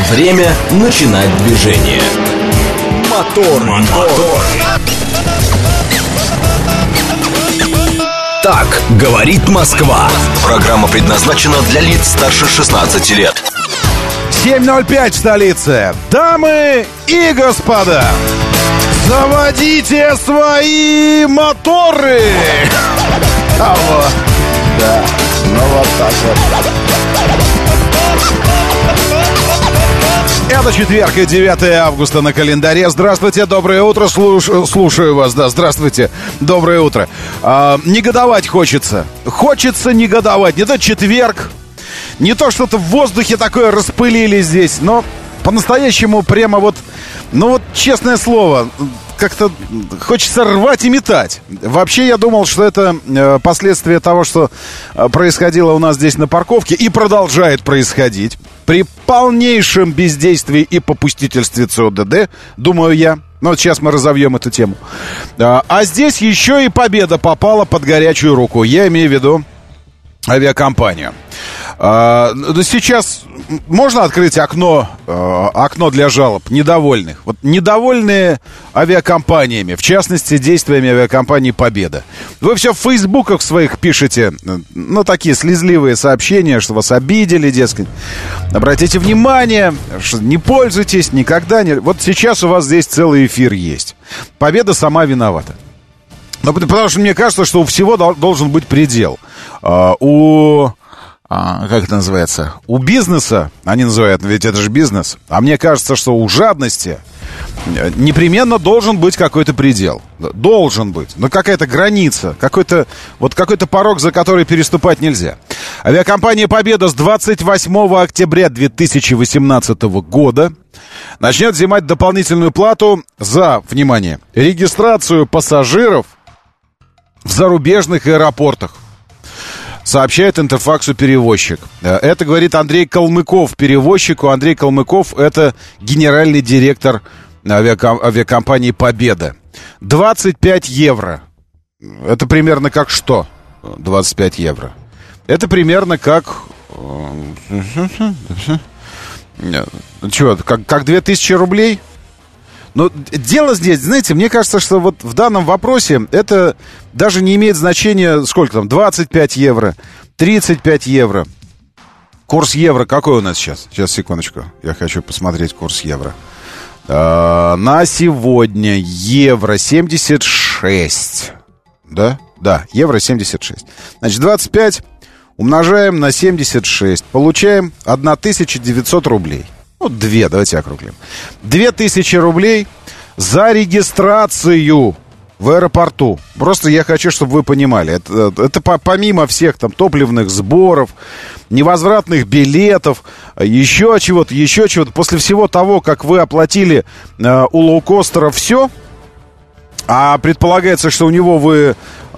Время начинать движение. Мотор. Так говорит Москва. Программа предназначена для лиц старше 16 лет. 7:05 в столице. Дамы и господа, заводите свои моторы. Да, ну вот так вот. Это четверг, 9 августа на календаре. Здравствуйте, доброе утро. Слушаю вас, да, здравствуйте, доброе утро. Негодовать хочется. Хочется негодовать. Не то четверг, не то что-то в воздухе такое распылили здесь, но по-настоящему прямо вот, ну вот честное слово, как-то хочется рвать и метать. Вообще, я думал, что это последствия того, что происходило у нас здесь на парковке и продолжает происходить при полнейшем бездействии и попустительстве ЦОДД, думаю я. Но вот сейчас мы разовьем эту тему. А здесь еще и Победа попала под горячую руку. Я имею в виду авиакомпанию. Сейчас можно открыть окно для жалоб недовольных. Вот недовольные авиакомпаниями, в частности, действиями авиакомпании «Победа». Вы все в фейсбуках своих пишете, ну, такие слезливые сообщения, что вас обидели, дескать. Обратите внимание, что не пользуйтесь никогда не... Вот сейчас у вас здесь целый эфир есть. «Победа» сама виновата. Ну, потому что мне кажется, что у всего должен быть предел. Как это называется? У бизнеса, они называют, ведь это же бизнес. А мне кажется, что у жадности непременно должен быть какой-то предел. Должен быть. Но какая-то граница, какой-то порог, за который переступать нельзя. Авиакомпания «Победа» с 28 октября 2018 года начнет взимать дополнительную плату за, внимание, регистрацию пассажиров в зарубежных аэропортах. Сообщает Интерфаксу перевозчик. Это говорит Андрей Калмыков перевозчику. Андрей Калмыков — это генеральный директор авиакомпании «Победа». 25 евро. Это примерно как что? 25 евро. Это примерно как... Чего? Как 2000 рублей? Но дело здесь, знаете, мне кажется, что вот в данном вопросе это даже не имеет значения, сколько там, 25 евро, 35 евро. Курс евро какой у нас сейчас? Сейчас, секундочку, я хочу посмотреть курс евро. На сегодня евро 76, да? Да, евро 76. Значит, 25 умножаем на 76, получаем 1900 рублей. Ну, 2, давайте округлим. 2000 рублей за регистрацию в аэропорту. Просто я хочу, чтобы вы понимали. Это помимо всех там топливных сборов, невозвратных билетов, еще чего-то. После всего того, как вы оплатили у лоукостера все, а предполагается, что у него вы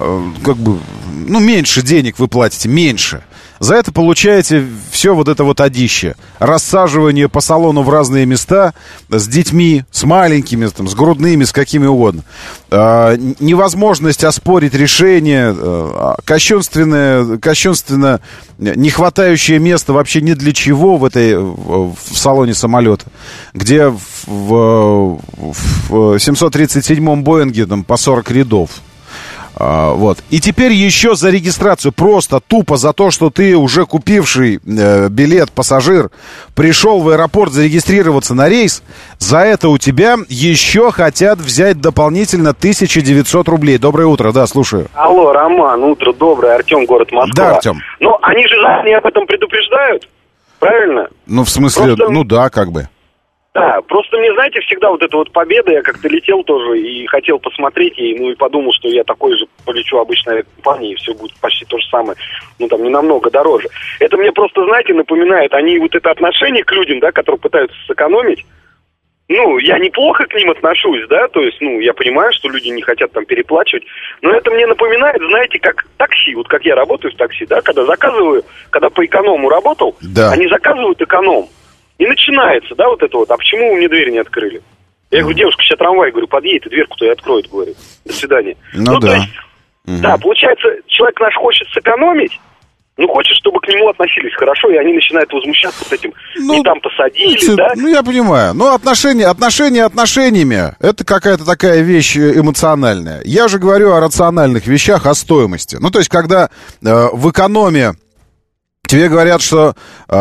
меньше денег вы платите, меньше. За это получаете все вот это вот одище. Рассаживание по салону в разные места с детьми, с маленькими, там, с грудными, с какими угодно. Невозможность оспорить решение, кощунственно не хватающее места вообще ни для чего в салоне самолета, где в 737-м Боинге там, по 40 рядов. Вот. И теперь еще за регистрацию, просто тупо за то, что ты уже купивший билет, пассажир, пришел в аэропорт зарегистрироваться на рейс, за это у тебя еще хотят взять дополнительно 1900 рублей. Доброе утро, да, слушаю. Алло, Роман, утро доброе, Артем, город Москва. Да, Артем. Но они же заранее об этом предупреждают, правильно? Ну, в смысле, просто... ну да, как бы. Да, просто мне, знаете, всегда вот эта вот победа, я как-то летел тоже и хотел посмотреть ей, ну и подумал, что я такой же полечу обычной авиакомпании, и все будет почти то же самое, ну там не намного дороже. Это мне просто, знаете, напоминает, они вот это отношение к людям, да, которые пытаются сэкономить, ну, я неплохо к ним отношусь, да, то есть, ну, я понимаю, что люди не хотят там переплачивать, но это мне напоминает, знаете, как такси, вот как я работаю в такси, да, когда заказываю, когда по эконому работал, да. Они заказывают эконом. И начинается, да, вот это вот, а почему вы мне дверь не открыли? Я говорю, девушка, сейчас трамвай, говорю, подъедет и дверку-то и откроет, говорю. До свидания. Ну да. То есть, да, получается, человек наш хочет сэкономить, Ну, хочет, чтобы к нему относились хорошо, и они начинают возмущаться с этим. Не там посадили, да? Ну, я понимаю. Но отношения отношениями. Это какая-то такая вещь эмоциональная. Я же говорю о рациональных вещах, о стоимости. Ну, то есть, когда в экономе тебе говорят, что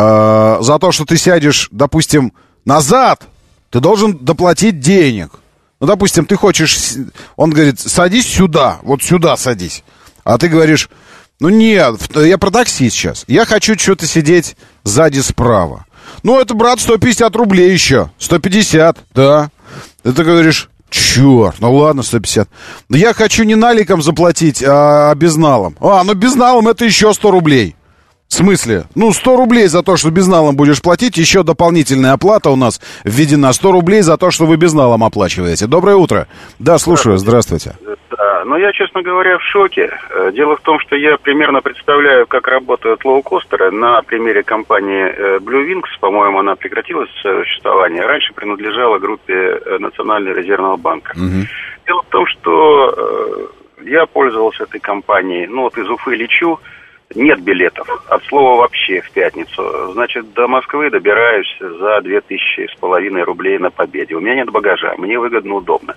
за то, что ты сядешь, допустим, назад, ты должен доплатить денег. Ну, допустим, ты хочешь... Он говорит, садись сюда, вот сюда садись. А ты говоришь... Ну нет, я про такси сейчас. Я хочу что-то сидеть сзади справа. Ну это, брат, 150 рублей еще. 150, да. И ты говоришь, черт, ну ладно, 150. Но я хочу не наликом заплатить, а безналом. Ну безналом это еще 100 рублей. В смысле? Ну 100 рублей за то, что безналом будешь платить. Еще дополнительная оплата у нас введена. 100 рублей за то, что вы безналом оплачиваете. Доброе утро. Да, слушаю, здравствуйте. Да, но я, честно говоря, в шоке. Дело в том, что я примерно представляю, как работают лоукостеры на примере компании Blue Wings. По-моему, она прекратила существование. Раньше принадлежала группе Национального резервного банка. Дело в том, что я пользовался этой компанией. Ну, вот из Уфы лечу. Нет билетов. От слова вообще в пятницу. Значит, до Москвы добираюсь за 2500 рублей на Победе. У меня нет багажа. Мне выгодно, удобно.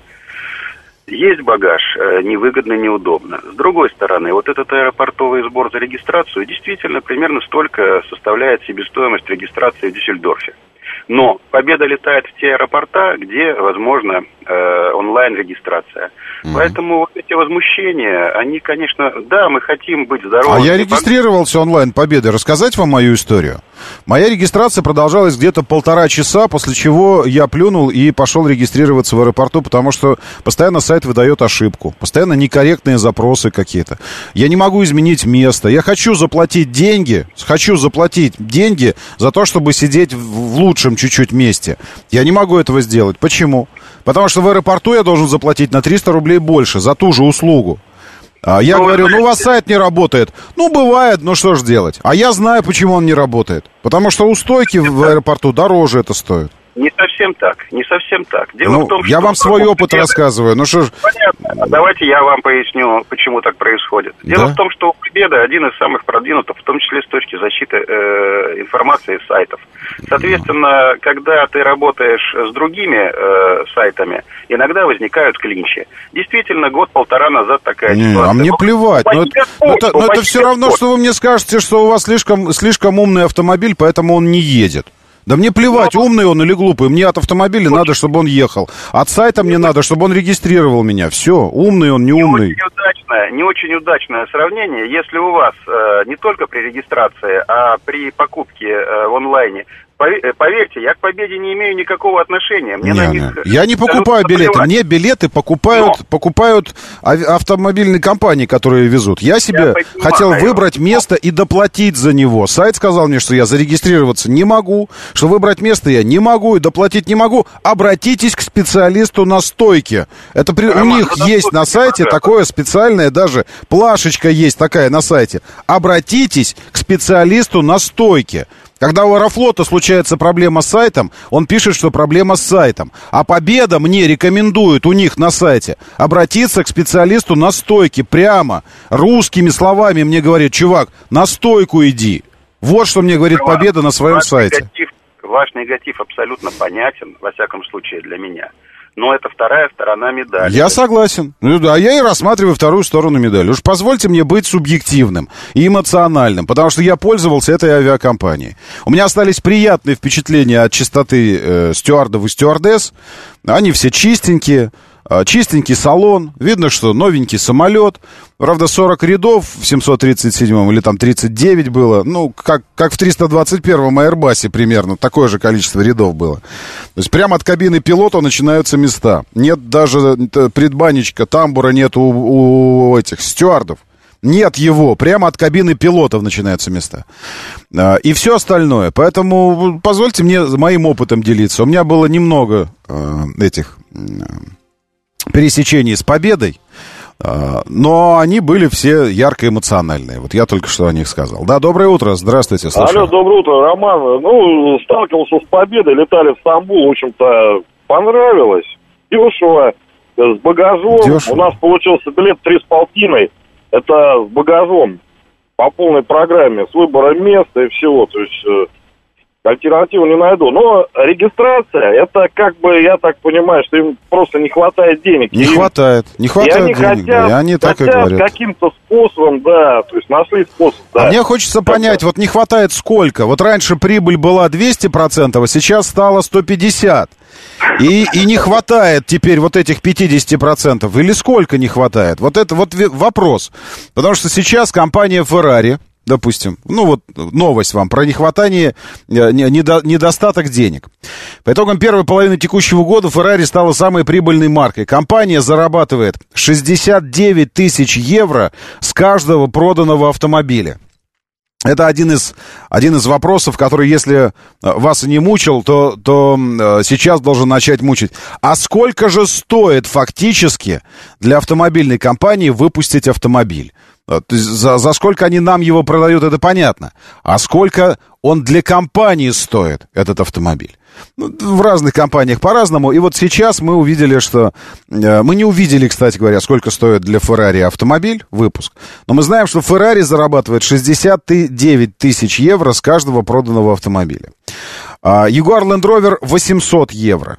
Есть багаж, невыгодно, неудобно. С другой стороны, вот этот аэропортовый сбор за регистрацию действительно примерно столько составляет себестоимость регистрации в Дюссельдорфе. Но Победа летает в те аэропорта, где возможна онлайн-регистрация. Поэтому вот эти возмущения, они, конечно, да, мы хотим быть здоровыми. А я регистрировался онлайн Победы. Рассказать вам мою историю? Моя регистрация продолжалась где-то 1,5 часа, после чего я плюнул и пошел регистрироваться в аэропорту, потому что постоянно сайт выдает ошибку, постоянно некорректные запросы какие-то. Я не могу изменить место. Я хочу заплатить деньги за то, чтобы сидеть в лучшем чуть-чуть месте. Я не могу этого сделать. Почему? Потому что в аэропорту я должен заплатить на 300 рублей больше за ту же услугу. Я говорю, у вас сайт не работает. Ну, бывает, но что ж делать? А я знаю, почему он не работает. Потому что у стойки в аэропорту дороже это стоит. Не совсем так. Дело в том, я что вам свой опыт рассказываю. Ну что ж... Понятно. Давайте я вам поясню, почему так происходит. Дело в том, что у Победа один из самых продвинутых, в том числе с точки защиты информации сайтов. Соответственно, когда ты работаешь с другими сайтами, иногда возникают клинчи. Действительно, год-полтора назад такая ситуация. А мне плевать. Но это все равно, что вы мне скажете, что у вас слишком умный автомобиль, поэтому он не едет. Да мне плевать, умный он или глупый. Мне от автомобиля надо, чтобы он ехал. От сайта мне надо, чтобы он регистрировал меня. Все, умный он, не умный. Не очень удачное сравнение. Если у вас не только при регистрации, а при покупке в онлайне, поверьте, я к Победе не имею никакого отношения. Я не покупаю билеты. Мне билеты покупают автомобильные компании, которые везут. Я себе хотел выбрать место и доплатить за него. Сайт сказал мне, что я зарегистрироваться не могу, что выбрать место я не могу и доплатить не могу. Обратитесь к специалисту на стойке. Это у них есть на сайте такое специальное, даже плашечка есть такая на сайте. Обратитесь к специалисту на стойке. Когда у Аэрофлота случается проблема с сайтом, он пишет, что проблема с сайтом. А Победа мне рекомендует у них на сайте обратиться к специалисту на стойке прямо. Русскими словами мне говорит, чувак, на стойку иди. Вот что мне говорит Победа на своем сайте. Ваш негатив абсолютно понятен, во всяком случае для меня. Но это вторая сторона медали. Я согласен. Ну да, я и рассматриваю вторую сторону медали. Уж позвольте мне быть субъективным и эмоциональным, потому что я пользовался этой авиакомпанией. У меня остались приятные впечатления от чистоты стюардов и стюардесс. Они все чистенькие. Чистенький салон, видно, что новенький самолет. Правда, 40 рядов в 737-м или там 39 было. Ну, как в 321-м Airbus примерно. Такое же количество рядов было. То есть прямо от кабины пилота начинаются места. Нет даже предбанничка, тамбура нет у этих стюардов. Нет его. Прямо от кабины пилотов начинаются места. И все остальное. Поэтому позвольте мне моим опытом делиться. У меня было немного этих... пересечений с Победой, но они были все ярко эмоциональные. Вот я только что о них сказал. Да, доброе утро, здравствуйте, слушаю. Алло, доброе утро, Роман. Ну, сталкивался с Победой, летали в Стамбул, в общем-то, понравилось. Дешево, с багажом. Дешево. У нас получился билет 3,5, это с багажом. по полной программе с выбором места и всего, то есть альтернативу не найду. Но регистрация, это как бы, я так понимаю, что им просто не хватает денег. Не хватает денег, и они так и говорят. Каким-то способом, да, то есть нашли способ, да. А мне хочется понять, вот не хватает сколько? Вот раньше прибыль была 200%, а сейчас стало 150%. И не хватает теперь вот этих 50%. Или сколько не хватает? Вот это вот вопрос. Потому что сейчас компания Ferrari, допустим, ну вот новость вам про нехватание, недостаток денег. По итогам первой половины текущего года Ferrari стала самой прибыльной маркой. Компания зарабатывает 69 тысяч евро с каждого проданного автомобиля. Это один из вопросов, который, если вас и не мучил, то сейчас должен начать мучить. А сколько же стоит фактически для автомобильной компании выпустить автомобиль? То есть за сколько они нам его продают, это понятно. А сколько он для компании стоит, этот автомобиль? Ну, в разных компаниях по-разному. И вот сейчас мы увидели, что... Мы не увидели, кстати говоря, сколько стоит для Ferrari автомобиль, выпуск. Но мы знаем, что Ferrari зарабатывает 69 тысяч евро с каждого проданного автомобиля. Jaguar Land Rover 800 евро.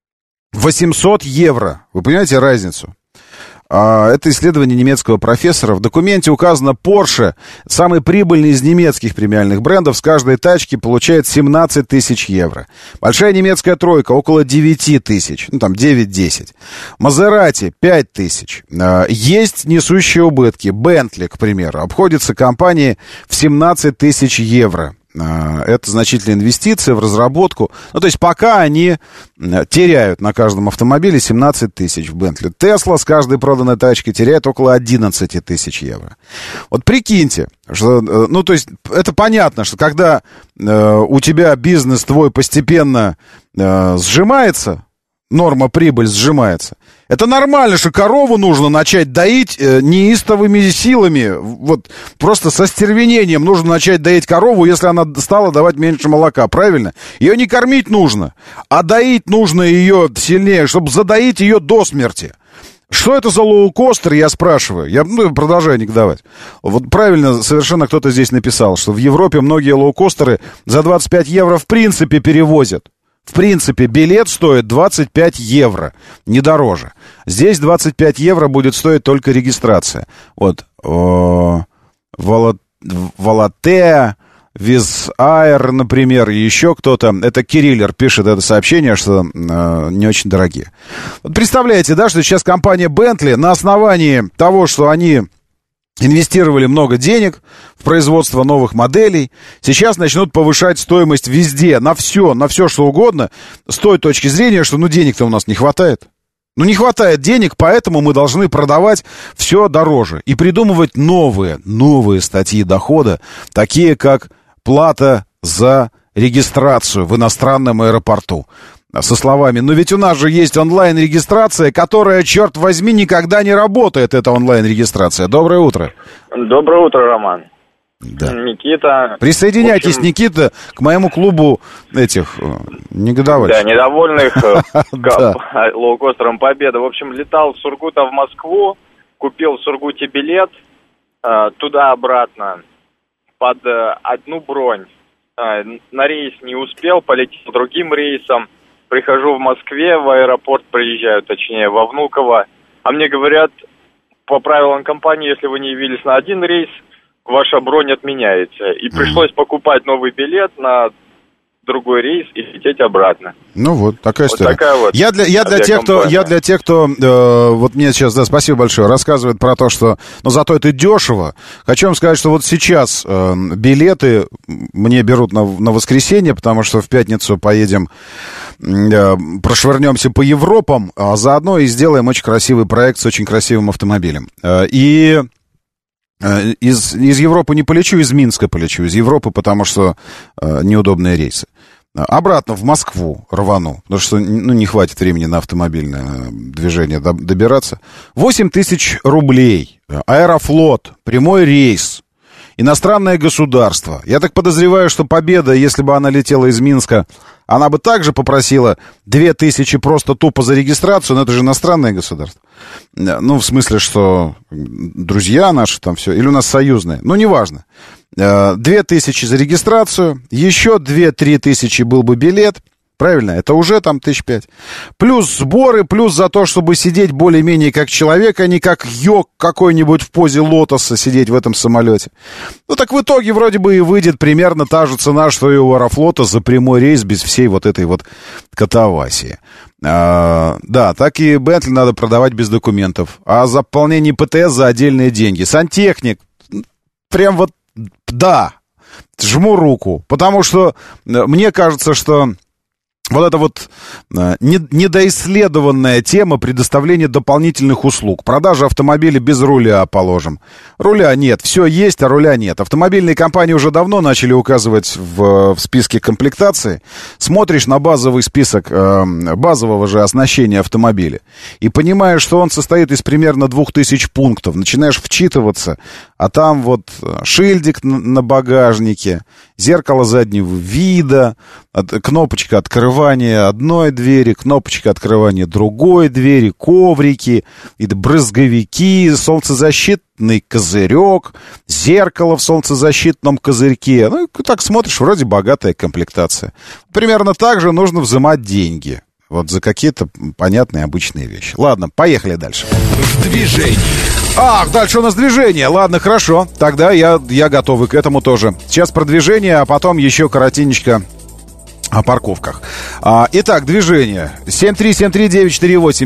800 евро. Вы понимаете разницу? Это исследование немецкого профессора. В документе указано, Porsche, самый прибыльный из немецких премиальных брендов, с каждой тачки получает 17 тысяч евро. Большая немецкая тройка около 9 тысяч, ну там 9-10. Maserati 5 тысяч. Есть несущие убытки. Bentley, к примеру, обходится компании в 17 тысяч евро. Это значительные инвестиции в разработку. Ну, то есть пока они теряют на каждом автомобиле 17 тысяч в Bentley. Tesla с каждой проданной тачкой теряет около 11 тысяч евро. Вот прикиньте, что, ну, то есть это понятно, что когда у тебя бизнес твой постепенно сжимается, норма прибыль сжимается, это нормально, что корову нужно начать доить неистовыми силами. Вот просто со стервенением нужно начать доить корову, если она стала давать меньше молока, правильно? Ее не кормить нужно, а доить нужно ее сильнее, чтобы задоить ее до смерти. Что это за лоукостер, я спрашиваю. Я продолжаю негодовать. Вот правильно совершенно кто-то здесь написал, что в Европе многие лоукостеры за 25 евро в принципе перевозят. В принципе, билет стоит 25 евро, не дороже. Здесь 25 евро будет стоить только регистрация. Вот, Волотея, Визайр, например, и еще кто-то. Это Кириллер пишет это сообщение, что не очень дорогие. Вот представляете, да, что сейчас компания Bentley на основании того, что они инвестировали много денег в производство новых моделей, сейчас начнут повышать стоимость везде, на все, что угодно, с той точки зрения, что, денег-то у нас не хватает. Не хватает денег, поэтому мы должны продавать все дороже и придумывать новые статьи дохода, такие как плата за регистрацию в иностранном аэропорту. Со словами, ведь у нас же есть онлайн-регистрация, которая, черт возьми, никогда не работает, эта онлайн-регистрация. Доброе утро. Доброе утро, Роман. Да. Никита. Присоединяйтесь, Никита, к моему клубу этих негодовальщиков. Да, недовольных лоукостером Победа. В общем, летал с Сургута в Москву, купил в Сургуте билет, туда-обратно, под одну бронь. На рейс не успел, полетел другим рейсом. Прихожу в Москве, в аэропорт приезжаю, точнее, во Внуково. А мне говорят, по правилам компании, если вы не явились на один рейс, ваша бронь отменяется. И пришлось покупать новый билет на другой рейс и лететь обратно. Такая история. Такая вот Я для тех, кто вот мне сейчас, спасибо большое, рассказывает про то, что, зато это дешево. Хочу вам сказать, что вот сейчас билеты мне берут на воскресенье, потому что в пятницу поедем, прошвырнемся по Европам, а заодно и сделаем очень красивый проект с очень красивым автомобилем. И из Европы не полечу, из Минска полечу. Из Европы, потому что неудобные рейсы. Обратно в Москву рвану, потому что не хватит времени на автомобильное движение добираться. 8 тысяч рублей. Аэрофлот, прямой рейс. иностранное государство. Я так подозреваю, что Победа, если бы она летела из Минска, она бы также попросила 2000 просто тупо за регистрацию, но это же иностранное государство. Ну, в смысле, что друзья наши там все, или у нас союзные, ну, неважно. 2000 за регистрацию, еще 2-3 тысячи был бы билет. Правильно? Это уже там 5 плюс сборы, плюс за то, чтобы сидеть более-менее как человек, а не как йог какой-нибудь в позе лотоса сидеть в этом самолете. Ну так в итоге вроде бы и выйдет примерно та же цена, что и у Аэрофлота за прямой рейс без всей вот этой вот катавасии. Да, так и Бентли надо продавать без документов. А за пополнение ПТС за отдельные деньги. Сантехник, прям вот, да, жму руку. Потому что мне кажется, что вот эта вот недоисследованная тема предоставления дополнительных услуг. Продажа автомобиля без руля, положим. Руля нет, все есть, а руля нет. Автомобильные компании уже давно начали указывать в списке комплектации. Смотришь на базовый список базового же оснащения автомобиля и понимаешь, что он состоит из примерно 2000 пунктов. Начинаешь вчитываться, а там вот шильдик на багажнике, зеркало заднего вида, кнопочка открывания одной двери, кнопочка открывания другой двери, коврики, брызговики, солнцезащитный козырек, зеркало в солнцезащитном козырьке. Ну, так смотришь, вроде богатая комплектация. Примерно так же нужно взимать деньги. Вот за какие-то понятные обычные вещи. Ладно, поехали дальше. В движении. Ах, дальше у нас движение. Ладно, хорошо. Тогда я готовы к этому тоже. Сейчас про движение, а потом еще коротенечко о парковках. Итак, движение. 7373948.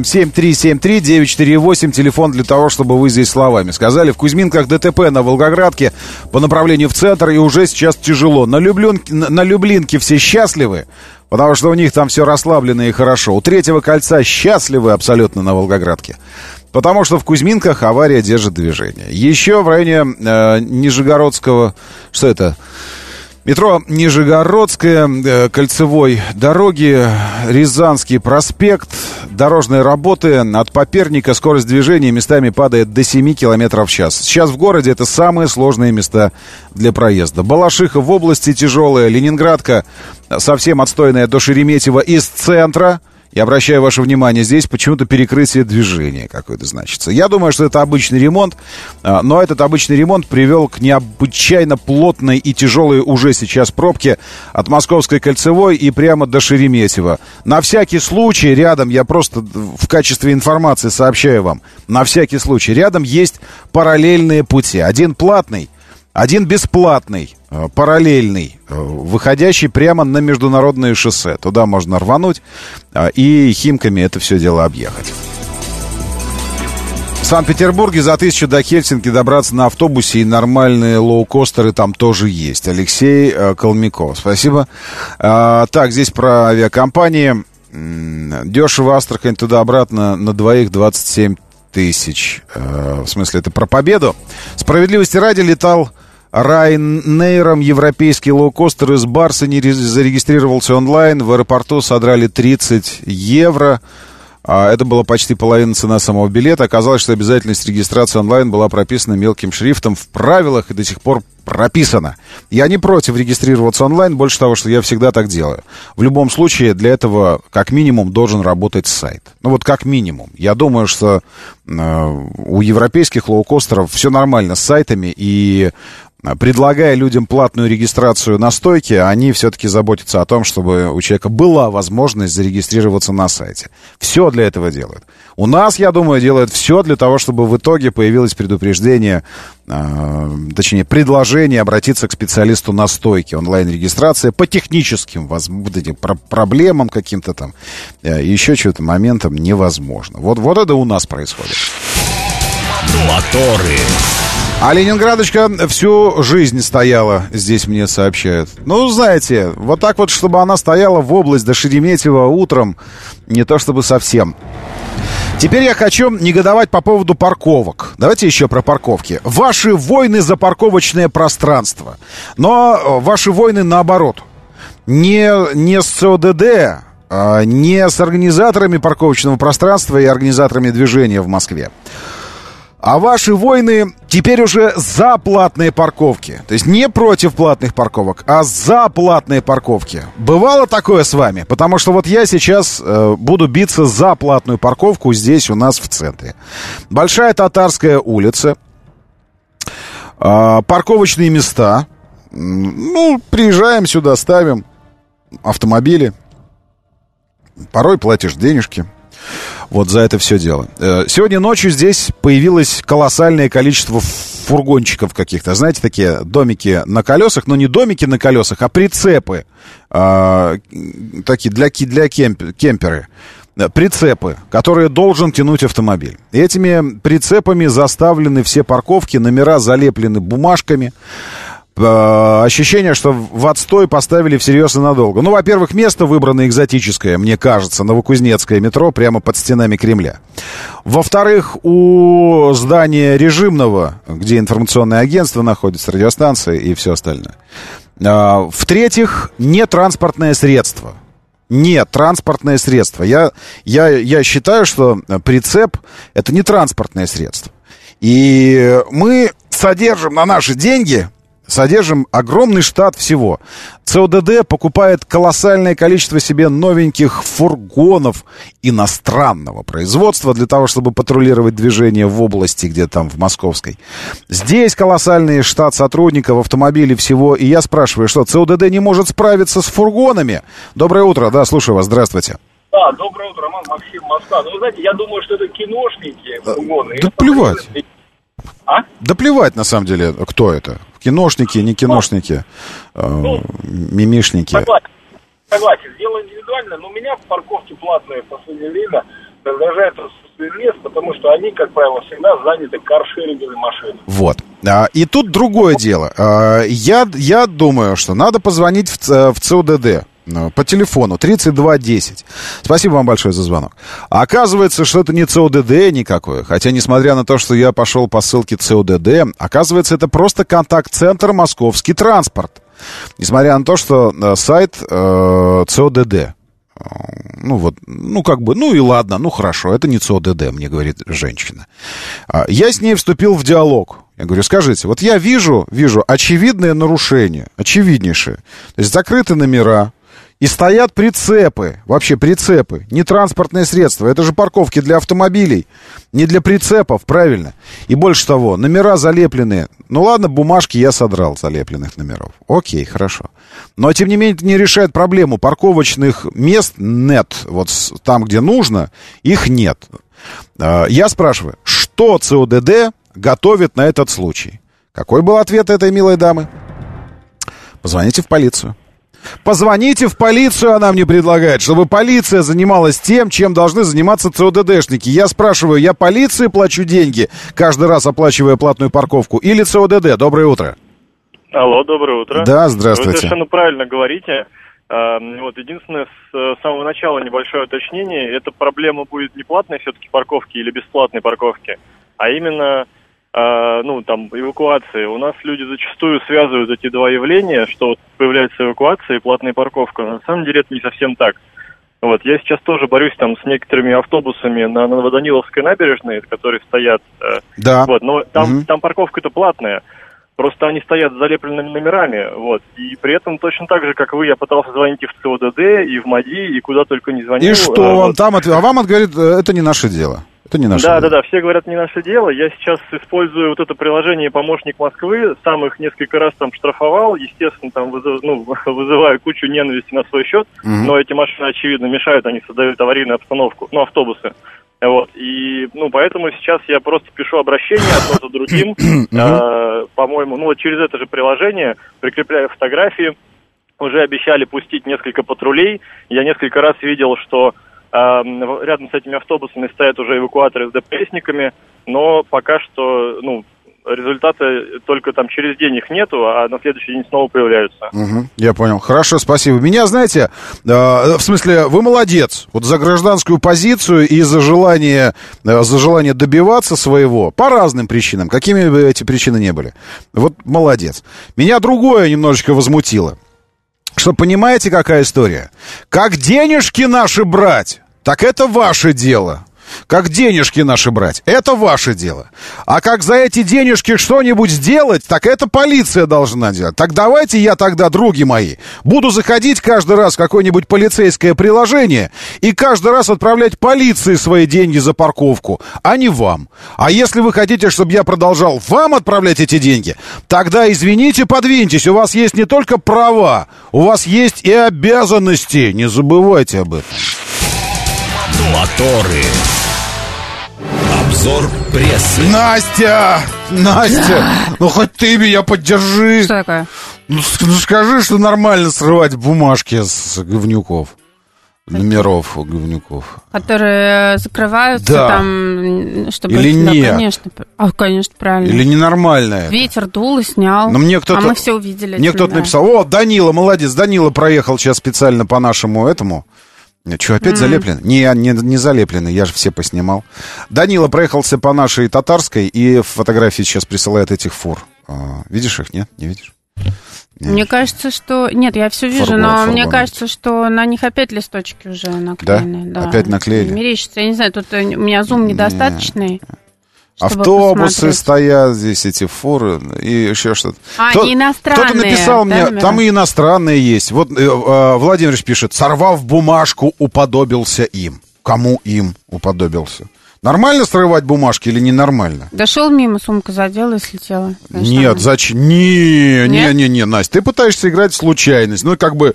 7373948. Телефон для того, чтобы вы здесь словами сказали. В Кузьминках ДТП на Волгоградке по направлению в центр, и уже сейчас тяжело. На Люблинке все счастливы, потому что у них там все расслаблено и хорошо. У Третьего кольца счастливы абсолютно на Волгоградке, потому что в Кузьминках авария держит движение. Еще в районе Нижегородского... Что это? Метро Нижегородская, кольцевой дороги, Рязанский проспект, дорожные работы. От Поперника скорость движения местами падает до 7 км в час. Сейчас в городе это самые сложные места для проезда. Балашиха в области тяжелая, Ленинградка совсем отстойная до Шереметьево из центра. Я обращаю ваше внимание, здесь почему-то перекрытие движения какое-то значится. Я думаю, что это обычный ремонт, но этот обычный ремонт привел к необычайно плотной и тяжелой уже сейчас пробке от Московской кольцевой и прямо до Шереметьево. На всякий случай рядом, я просто в качестве информации сообщаю вам, на всякий случай рядом есть параллельные пути. Один платный, один бесплатный, параллельный, выходящий прямо на международное шоссе. Туда можно рвануть и Химками это все дело объехать. В Санкт-Петербурге за 1000 до Хельсинки добраться на автобусе, и нормальные лоукостеры там тоже есть. Алексей Калмяков, спасибо. Так, здесь про авиакомпании. Дешево Астрахань туда-обратно на двоих 27 тысяч. В смысле, это про Победу. Справедливости ради, летал Ryanair'ом европейский лоукостер из Барсени, зарегистрировался онлайн. В аэропорту содрали 30 евро. Это была почти половина цены самого билета. Оказалось, что обязательность регистрации онлайн была прописана мелким шрифтом в правилах и до сих пор прописана. Я не против регистрироваться онлайн, больше того, что я всегда так делаю. В любом случае, для этого как минимум должен работать сайт. Ну вот как минимум. Я думаю, что у европейских лоукостеров все нормально с сайтами, и предлагая людям платную регистрацию на стойке, они все-таки заботятся о том, чтобы у человека была возможность зарегистрироваться на сайте. Все для этого делают. У нас, я думаю, делают все для того, чтобы в итоге появилось предупреждение, точнее, предложение обратиться к специалисту на стойке. Онлайн-регистрация по техническим проблемам каким-то там, еще чего-то моментам невозможно. Вот это у нас происходит. Моторы. А Ленинградочка всю жизнь стояла, здесь мне сообщают. Ну, знаете, вот так вот, чтобы она стояла в область до Шереметьево утром, не то чтобы совсем. Теперь я хочу негодовать по поводу парковок. Давайте еще про парковки. Ваши войны за парковочное пространство. Но ваши войны наоборот. Не с ОДД, не с организаторами парковочного пространства и организаторами движения в Москве. А ваши войны Теперь уже за платные парковки. То есть не против платных парковок, а за платные парковки. Бывало такое с вами? Потому что вот я сейчас буду биться за платную парковку здесь у нас в центре. Большая Татарская улица. Парковочные места. Ну, приезжаем сюда, ставим автомобили. Порой платишь денежки. Вот за это все дело. Сегодня ночью здесь появилось колоссальное количество фургончиков каких-то. Знаете, такие домики на колесах. Но не домики на колесах, а прицепы. Такие для кемперы. Прицепы, которые должен тянуть автомобиль. И этими прицепами заставлены все парковки, номера залеплены бумажками. Ощущение, что в отстой поставили всерьез и надолго. Ну, во-первых, место выбрано экзотическое, мне кажется, Новокузнецкое метро, прямо под стенами Кремля. Во-вторых, у здания режимного, где информационное агентство находится, радиостанция и все остальное. В-третьих, не транспортное средство. Нет, транспортное средство. Я считаю, что прицеп — это не транспортное средство. И мы содержим на наши деньги... Содержим огромный штат всего. ЦОДД покупает колоссальное количество себе новеньких фургонов иностранного производства для того, чтобы патрулировать движение в области, где там в Московской. Здесь колоссальный штат сотрудников, автомобилей всего. И я спрашиваю, что ЦОДД не может справиться с фургонами? Доброе утро, да, слушаю вас, здравствуйте. Да, доброе утро, Роман, Максим, Москва. Ну, вы знаете, я думаю, что это киношники, фургоны. Да плевать. Да плевать, на самом деле, кто это. Киношники, не киношники, мимишники. Согласен, дело индивидуально, но у меня в парковке платные в последнее время раздражает отсутствие мест, потому что они, как правило, всегда заняты каршеринговыми машинами. Вот. И тут другое дело. Я думаю, что надо позвонить в ЦОДД. По телефону 3210. Спасибо вам большое за звонок. А оказывается, что это не ЦОДД никакое. Хотя, несмотря на то, что я пошел по ссылке ЦОДД, оказывается, это просто контакт-центр «Московский транспорт». Несмотря на то, что сайт ЦОДД. Ну вот, ну как бы, ну и ладно, ну хорошо, это не ЦОДД, мне говорит женщина. Я с ней вступил в диалог. Я говорю, скажите, вот я вижу очевидное нарушение, очевиднейшее. То есть закрыты номера. И стоят прицепы, вообще прицепы, не транспортные средства. Это же парковки для автомобилей, не для прицепов, правильно? И больше того, номера залеплены. Ну ладно, бумажки я содрал залепленных номеров. Окей, хорошо. Но, тем не менее, это не решает проблему. Парковочных мест нет. Вот там, где нужно, их нет. Я спрашиваю, что ЦОДД готовит на этот случай? Какой был ответ этой милой дамы? Позвоните в полицию. Позвоните в полицию, она мне предлагает, чтобы полиция занималась тем, чем должны заниматься ЦОДДшники. Я спрашиваю, я полиции плачу деньги, каждый раз оплачивая платную парковку, или ЦОДД? Доброе утро. Алло, доброе утро. Да, здравствуйте. Вы совершенно правильно говорите. Вот единственное, с самого начала небольшое уточнение. Эта проблема будет не платной все-таки парковки или бесплатной парковки, а именно... эвакуации. У нас люди зачастую связывают эти два явления, что вот появляется эвакуация и платная парковка. Но на самом деле это не совсем так. Вот, я сейчас тоже борюсь там с некоторыми автобусами на Новоданиловской набережной, которые стоят. Да. Вот, но там парковка-то платная. Просто они стоят с залепленными номерами, вот. И при этом точно так же, как вы, я пытался звонить и в ЦОДД, и в МАДИ, и куда только не звонил. И что он там ответил? А вам говорит, это не наше дело. Это не наше дело. Да, все говорят, не наше дело. Я сейчас использую вот это приложение «Помощник Москвы», сам их несколько раз там штрафовал, естественно, там вызываю кучу ненависти на свой счет, но эти машины, очевидно, мешают, они создают аварийную обстановку, автобусы. Вот, и, поэтому сейчас я просто пишу обращение одно за другим, по-моему, через это же приложение, прикрепляю фотографии, уже обещали пустить несколько патрулей, я несколько раз видел, что рядом с этими автобусами стоят уже эвакуаторы с ДПСниками, но пока что, результаты только там через день их нету, а на следующий день снова появляются. Я понял. Хорошо, спасибо. Меня, знаете, в смысле, вы молодец. Вот за гражданскую позицию и за желание добиваться своего по разным причинам, какими бы эти причины не были. Вот молодец. Меня другое немножечко возмутило. Что, понимаете, какая история? Как денежки наши брать, так это ваше дело. как денежки наши брать, это ваше дело. А как за эти денежки что-нибудь сделать, так это полиция должна делать. Так давайте я тогда, други мои, буду заходить каждый раз в какое-нибудь полицейское приложение и каждый раз отправлять полиции свои деньги за парковку, а не вам. А если вы хотите, чтобы я продолжал вам отправлять эти деньги, тогда, извините, подвиньтесь, у вас есть не только права, у вас есть и обязанности. Не забывайте об этом. Моторы. Обзор прессы. Настя! Ну хоть ты меня поддержи. Что такое? Ну скажи, что нормально срывать бумажки с говнюков. Номеров у говнюков. Которые закрываются там, чтобы... Или нет? Конечно, правильно. Или ненормально это? Ветер дул и снял, но мне кто-то, мы все увидели. Мне кто-то написал: о, Данила, молодец, Данила проехал сейчас специально по нашему этому... Что, опять залеплено? Не залеплено, я же все поснимал. Данила проехался по нашей Татарской и фотографии сейчас присылает этих фур. Видишь их, нет? Не видишь? Мне кажется, что... Нет, я все вижу, но мне кажется, что на них опять листочки уже наклеены. Да? Опять наклеили? Мерещится, я не знаю, тут у меня зум недостаточный. Автобусы стоят здесь, эти фуры и еще что-то. Они иностранные. Кто-то написал мне, там и иностранные есть. Вот Владимир пишет: сорвав бумажку, уподобился им. Кому им уподобился? Нормально срывать бумажки или ненормально? Дошел мимо, сумка задела и слетела. Конечно, нет, зачем? Не, Настя, ты пытаешься играть в случайность. Ну, как бы,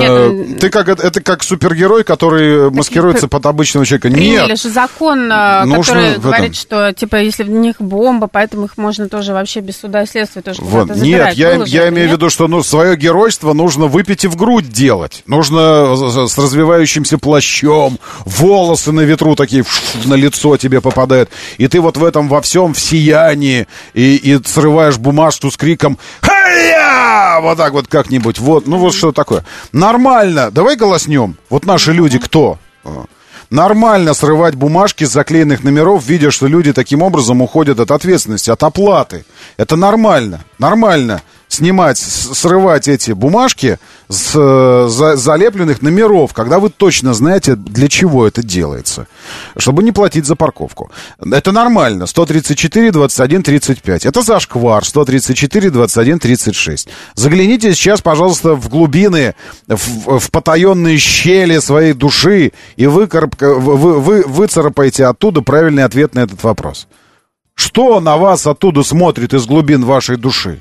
ты как, это как супергерой, который маскируется под обычного человека. Приняли же закон, который говорит, что, типа, если в них бомба, поэтому их можно тоже вообще без суда и следствия тоже куда-то забирать. Нет, я имею в виду, что свое геройство нужно выпить и в грудь делать. Нужно с развивающимся плащом, волосы на ветру такие на лицо тебе попадают, и ты вот в этом во всем в сиянии, и срываешь бумажку с криком «Ха-я!» Вот так вот как-нибудь. Вот, ну вот что такое. Нормально. Давай голоснем. Вот наши люди кто? Нормально срывать бумажки с заклеенных номеров, видя, что люди таким образом уходят от ответственности, от оплаты. Это нормально. Нормально срывать эти бумажки с залепленных номеров, когда вы точно знаете, для чего это делается. Чтобы не платить за парковку. Это нормально. 134, 21, 35. Это зашквар. 134, 21, 36. Загляните сейчас, пожалуйста, в глубины, в потаенные щели своей души и выцарапайте оттуда правильный ответ на этот вопрос. Что на вас оттуда смотрит из глубин вашей души?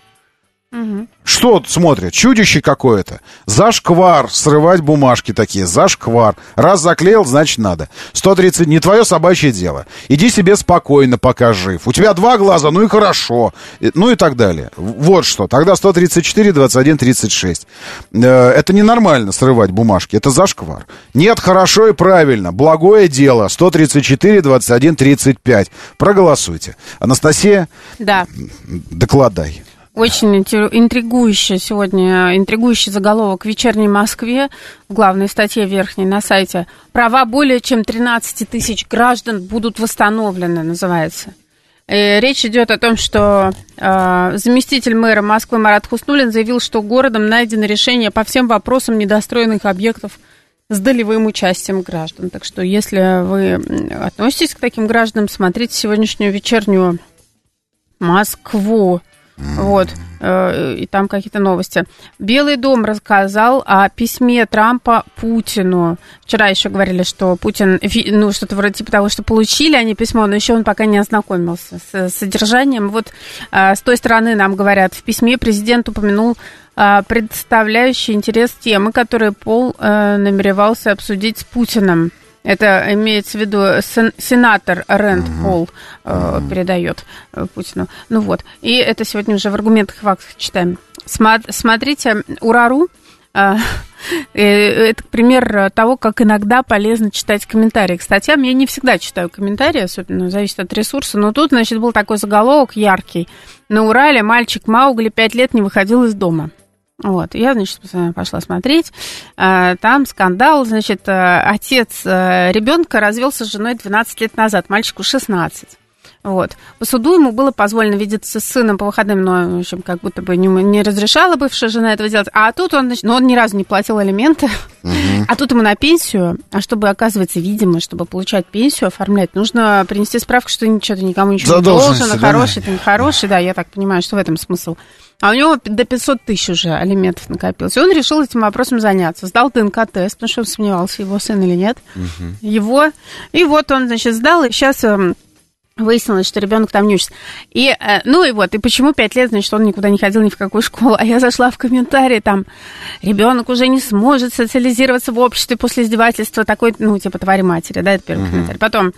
Что смотрят? Чудище какое-то. Зашквар. Срывать бумажки такие. Зашквар. Раз заклеил, значит надо. 130. Не твое собачье дело. Иди себе спокойно, пока жив. У тебя 2 глаза, ну и хорошо. Ну и так далее. Вот что. Тогда 134, 21, 36. Это ненормально срывать бумажки. Это зашквар. Нет, хорошо и правильно. Благое дело. 134, 21, 35. Проголосуйте. Анастасия? Да. Докладай. Очень интригующий заголовок в «Вечерней Москве» в главной статье верхней на сайте. «Права более чем 13 тысяч граждан будут восстановлены», называется. И речь идет о том, что заместитель мэра Москвы Марат Хуснуллин заявил, что городом найдено решение по всем вопросам недостроенных объектов с долевым участием граждан. Так что, если вы относитесь к таким гражданам, смотрите сегодняшнюю «Вечернюю Москву». Вот, и там какие-то новости. Белый дом рассказал о письме Трампа Путину. Вчера еще говорили, что Путин, ну, что-то вроде типа того, что получили они письмо, но еще он пока не ознакомился с содержанием. Вот с той стороны нам говорят, в письме президент упомянул представляющие интерес темы, которые Пол намеревался обсудить с Путиным. Это имеется в виду сенатор Рэнд Пол передает Путину. Ну вот. И это сегодня уже в аргументах и фактах читаем. Смотрите, Урару. Это пример того, как иногда полезно читать комментарии к статьям. Я не всегда читаю комментарии, особенно зависит от ресурса. Но тут, значит, был такой заголовок яркий. На Урале мальчик Маугли 5 лет не выходил из дома. Вот, я, значит, пошла смотреть, там скандал, значит, отец ребенка развелся с женой 12 лет назад, мальчику 16. Вот. По суду ему было позволено видеться с сыном по выходным, но, в общем, как будто бы не разрешала бывшая жена этого делать. А тут он, значит, он ни разу не платил алименты, а тут ему на пенсию, а чтобы, оказывается, видимо, чтобы получать пенсию, оформлять, нужно принести справку, что что-то никому ничего не должен, хороший, ты нехороший, да, я так понимаю, что в этом смысл. А у него до 500 тысяч уже алиментов накопилось. И он решил этим вопросом заняться. Сдал ДНК-тест, потому что он сомневался, его сын или нет. Его. И вот он, значит, сдал, и сейчас... Выяснилось, что ребенок там не учится. И, ну и вот, и почему 5 лет, значит, он никуда не ходил ни в какую школу. А я зашла в комментарии, там, ребенок уже не сможет социализироваться в обществе после издевательства такой, ну, типа, твари матери, да, это первый комментарий. Потом,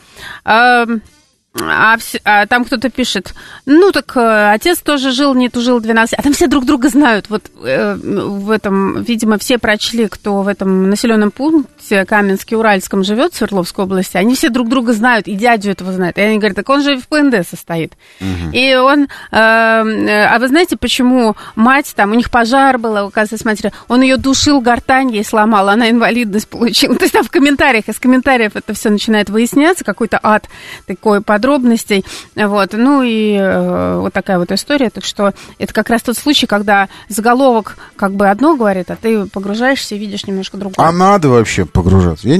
там кто-то пишет, ну, так отец тоже жил, не тужил 12, а там все друг друга знают. Вот в этом, видимо, все прочли, кто в этом населенном пункте Каменске-Уральском живет, в Свердловской области, они все друг друга знают, и дядю этого знают. И они говорят, так он же в ПНД состоит. И он, а вы знаете, почему мать, там, у них пожар был, оказывается, с матерью, он ее душил, гортань ей сломал, она инвалидность получила. То есть там в комментариях, из комментариев это все начинает выясняться, какой-то ад такой подробностей, вот, ну и вот такая вот история, так что это как раз тот случай, когда заголовок как бы одно говорит, а ты погружаешься и видишь немножко другое. А надо вообще погружаться?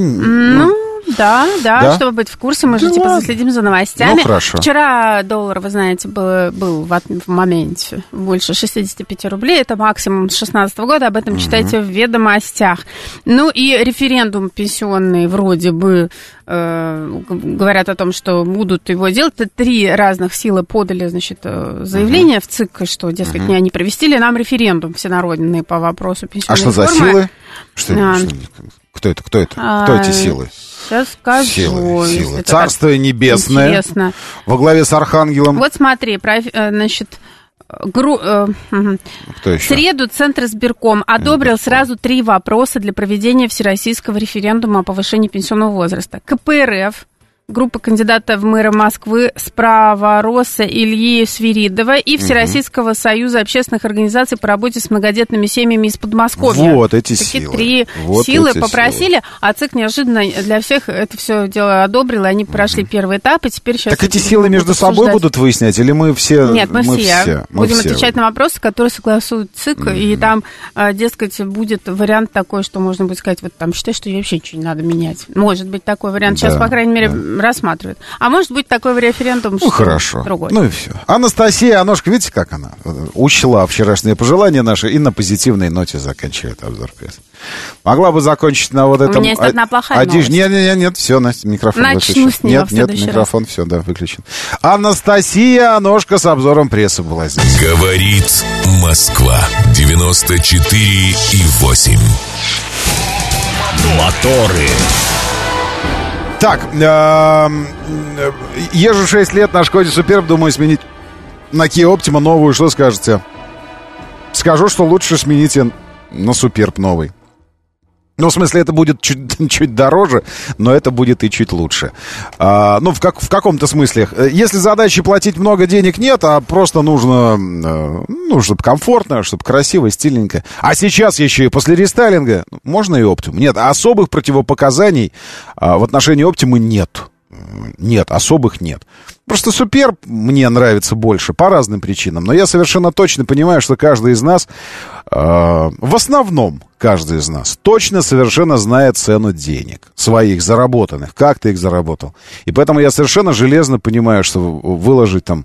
Да, чтобы быть в курсе, мы же типа следим за новостями. Ну, хорошо. Вчера доллар, вы знаете, был в моменте больше 65 рублей, это максимум с 2016 года, об этом читайте в ведомостях. Ну и референдум пенсионный вроде бы говорят о том, что будут его делать. 3 разных силы подали, значит, заявление в ЦИК, что, дескать, не провести ли нам референдум всенародный по вопросу пенсионной реформы. А что за силы? Кто это? Кто эти силы? Сейчас скажу. Силы. Царство небесное. Интересно. Во главе с архангелом. Вот смотри, значит... В среду Центр избирком одобрил сразу 3 вопроса для проведения всероссийского референдума о повышении пенсионного возраста. КПРФ, группа кандидатов в мэры Москвы Справороса Ильи Свиридова и Всероссийского союза общественных организаций по работе с многодетными семьями из Подмосковья. Вот эти такие силы. 3 силы попросили, а ЦИК неожиданно для всех это все дело одобрил, и они прошли первый этап, и теперь сейчас... Так эти силы между собой будут выяснять, или мы все... Нет, мы все. Будем отвечать на вопросы, которые согласуют ЦИК, и там, дескать, будет вариант такой, что можно будет сказать, вот там, считай, что вообще ничего не надо менять. Может быть такой вариант. Сейчас, по крайней мере, рассматривают. А может быть такой референдум, что хорошо. Другой. Ну и все. Анастасия Аношка, видите, как она учла вчерашние пожелания наши и на позитивной ноте заканчивает обзор прессы. Могла бы закончить на вот этом... У меня есть одна плохая новость. Нет, все, Настя, микрофон выключен. Нет, микрофон, все, да, выключен. Анастасия Аношка с обзором прессы была здесь. Говорит Москва. 94,8. Моторы. Так, езжу 6 лет на Шкоде Суперб, думаю сменить на Kia Optima новую, что скажете? Скажу, что лучше смените на Суперб новый. Ну, в смысле, это будет чуть дороже, но это будет и чуть лучше. Ну, в каком-то смысле. Если задачи платить много денег нет, а просто нужно, чтобы комфортно, чтобы красиво, стильненько. А сейчас еще и после рестайлинга можно и Optima. Нет, особых противопоказаний в отношении Optima нет. Нет, особых нет. Просто Суперб мне нравится больше по разным причинам. Но я совершенно точно понимаю, что каждый из нас, в основном каждый из нас, точно совершенно знает цену денег своих заработанных. Как ты их заработал. И поэтому я совершенно железно понимаю, что выложить там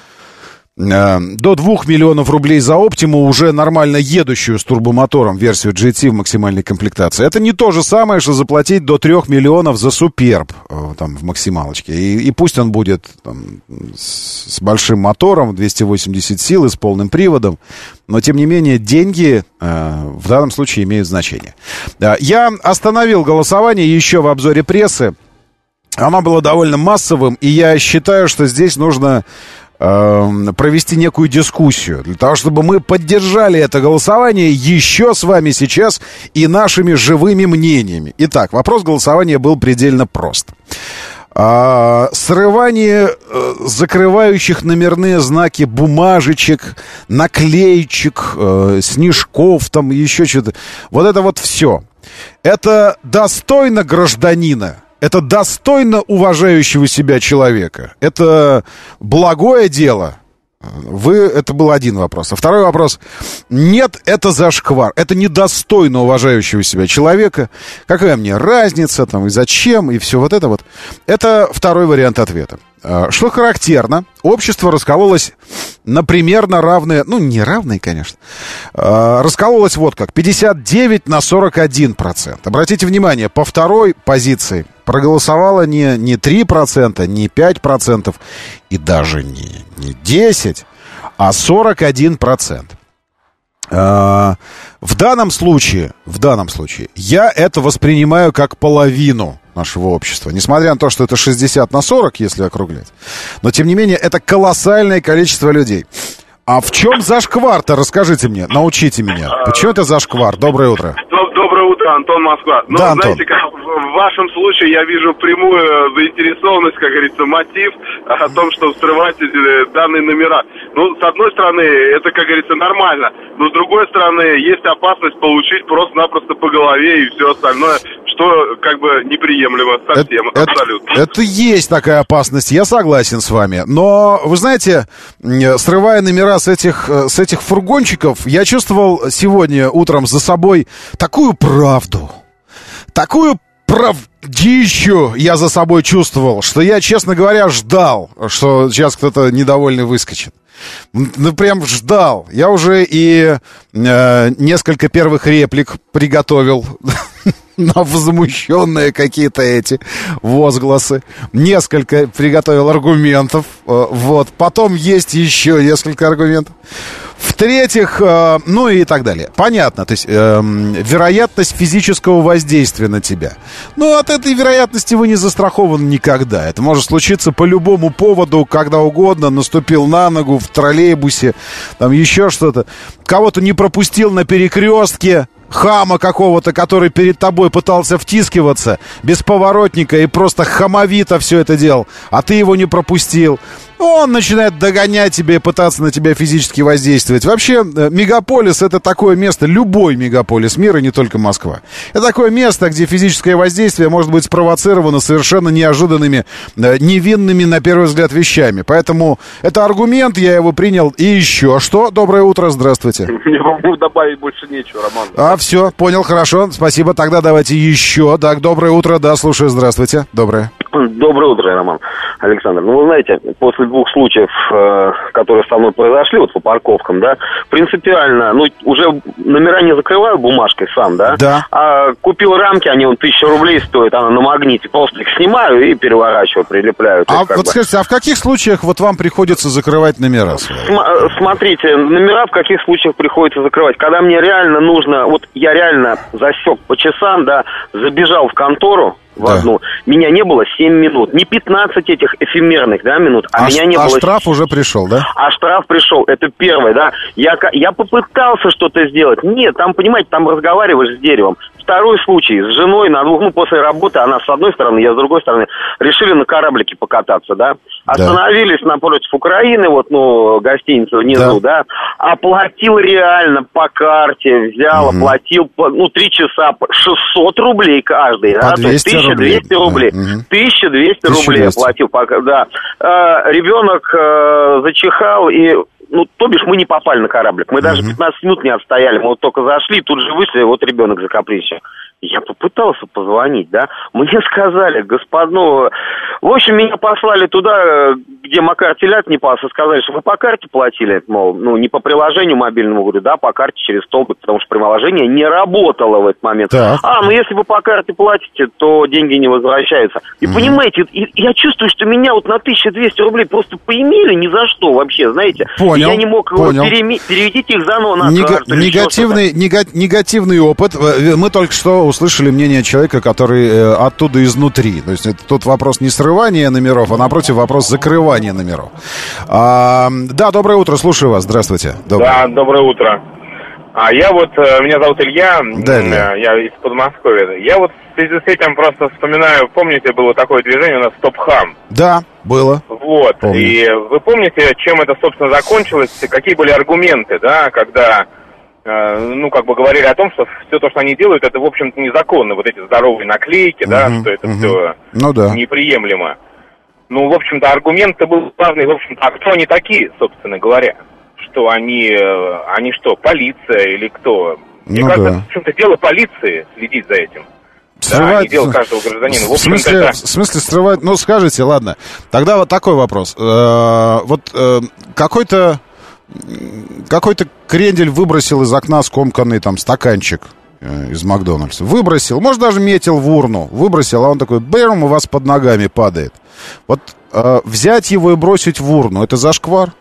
до 2 миллионов рублей за Optima, уже нормально едущую с турбомотором версию GT в максимальной комплектации. Это не то же самое, что заплатить до 3 миллионов за Суперб там, в максималочке. И пусть он будет там, с большим мотором, 280 сил и с полным приводом, но тем не менее деньги в данном случае имеют значение. Я остановил голосование еще в обзоре прессы. Оно было довольно массовым, и я считаю, что здесь нужно провести некую дискуссию, для того, чтобы мы поддержали это голосование еще с вами сейчас и нашими живыми мнениями. Итак, вопрос голосования был предельно прост. Срывание закрывающих номерные знаки бумажечек, наклеечек, снежков, там еще что-то. Вот это вот все. Это достойно гражданина Это достойно уважающего себя человека. Это благое дело. Это был один вопрос. А второй вопрос. Нет, это зашквар. Это недостойно уважающего себя человека. Какая мне разница, там, и зачем, и все вот это вот. Это второй вариант ответа. Что характерно, общество раскололось на примерно равные, ну, не равные, конечно, раскололось вот как, 59 на 41%. Обратите внимание, по второй позиции проголосовало не 3%, не 5% и даже не 10%, а 41%. В данном случае, я это воспринимаю как половину нашего общества. Несмотря на то, что это 60 на 40, если округлять. Но, тем не менее, это колоссальное количество людей. А в чем зашквар-то, расскажите мне, научите меня. Почему это зашквар? Доброе утро. Доброе утро, Антон, Москва. Ну, да, знаете, как в вашем случае я вижу прямую заинтересованность, как говорится, мотив о том, что вскрывать данные номера. Ну, с одной стороны, это, как говорится, нормально, но с другой стороны, есть опасность получить просто-напросто по голове и все остальное, что как бы неприемлемо совсем, абсолютно. Это есть такая опасность, я согласен с вами. Но, вы знаете, срывая номера с этих фургончиков, я чувствовал сегодня утром за собой такую правду, такую правдищу я за собой чувствовал, что я, честно говоря, ждал, что сейчас кто-то недовольный выскочит. Ну, прям ждал. Я уже и несколько первых реплик приготовил на возмущенные какие-то эти возгласы. Несколько приготовил аргументов. Вот. Потом есть еще несколько аргументов. В-третьих, ну и так далее. Понятно, то есть вероятность физического воздействия на тебя. Но от этой вероятности вы не застрахованы никогда. Это может случиться по любому поводу, когда угодно. Наступил на ногу в троллейбусе, там еще что-то. Кого-то не пропустил на перекрестке. Хама какого-то, который перед тобой пытался втискиваться без поворотника и просто хамовито все это делал, а ты его не пропустил. Он начинает догонять тебя и пытаться на тебя физически воздействовать. Вообще, мегаполис — это такое место, любой мегаполис мира, не только Москва. Это такое место, где физическое воздействие может быть спровоцировано совершенно неожиданными, невинными, на первый взгляд, вещами. Поэтому это аргумент, я его принял. И еще что? Доброе утро, здравствуйте. Мне могу добавить больше нечего, Роман. Все, понял, хорошо, спасибо. Тогда давайте еще. Так, доброе утро, да, слушаю, здравствуйте. Доброе. Доброе утро, Роман. Александр, ну, вы знаете, после двух случаев, которые со мной произошли, вот по парковкам, да, принципиально, ну, уже номера не закрываю бумажкой сам, да? Да. А купил рамки, они 1000 рублей стоят, она на магните, просто их снимаю и переворачиваю, прилепляю. А вот скажите, а в каких случаях вот вам приходится закрывать номера свои? Смотрите, номера в каких случаях приходится закрывать? Когда мне реально нужно, вот я реально засек по часам, да, забежал в контору, в одну. Меня не было 7 минут. Не 15 этих эфемерных, да, минут, меня не было... А штраф уже пришел, да? А штраф пришел, это первое, да. Я попытался что-то сделать. Нет, там, понимаете, там разговариваешь с деревом. Второй случай, с женой на двух, после работы, она с одной стороны, я с другой стороны, решили на кораблике покататься, да. Остановились напротив Украины, гостиница внизу, да. Оплатил реально по карте, взял, оплатил, 3 часа, 600 рублей каждый, да. То есть 1200 рублей. 1200 рублей оплатил, да. Ребенок зачихал и... то бишь мы не попали на кораблик. Мы даже 15 минут не отстояли. Мы вот только зашли, тут же вышли, вот ребенок закапризничал. Я попытался позвонить, да. Мне сказали, в общем, меня послали туда, где Макар телят не пас, и сказали, что вы по карте платили, мол, не по приложению мобильному, говорю, да, по карте через столбик, потому что приложение не работало в этот момент. Так. Если вы по карте платите, то деньги не возвращаются. И понимаете, я чувствую, что меня вот на 1200 рублей просто поимели ни за что вообще, знаете. Понял, я не мог переведите их заново на карту. Негативный опыт. Мы только что услышали мнение человека, который оттуда изнутри. То есть это тут вопрос не срывания номеров, а напротив вопрос закрывания номеров. Да, доброе утро, слушаю вас. Здравствуйте. Да, доброе утро. Меня зовут Илья, я из Подмосковья. Я в связи с этим просто вспоминаю, помните, было такое движение у нас «Стоп-хам»? Да, было. Помню. И вы помните, чем это, собственно, закончилось, какие были аргументы, да, когда говорили о том, что все то, что они делают, это, в общем-то, незаконно. Вот эти здоровые наклейки, да, что это все неприемлемо. Ну, в общем-то, аргумент-то был главный, в общем-то, а кто они такие, собственно говоря? Что они что, полиция или кто? Мне кажется, в общем-то, дело полиции следить за этим. Срывать... Да, не дело каждого гражданина. В смысле срывать... Ну, скажите, ладно. Тогда вот такой вопрос. Какой-то крендель выбросил из окна скомканный там стаканчик из Макдональдса. Выбросил, может, даже метил в урну. Выбросил, а он такой, бэм, у вас под ногами падает. Вот взять его и бросить в урну, это зашквар?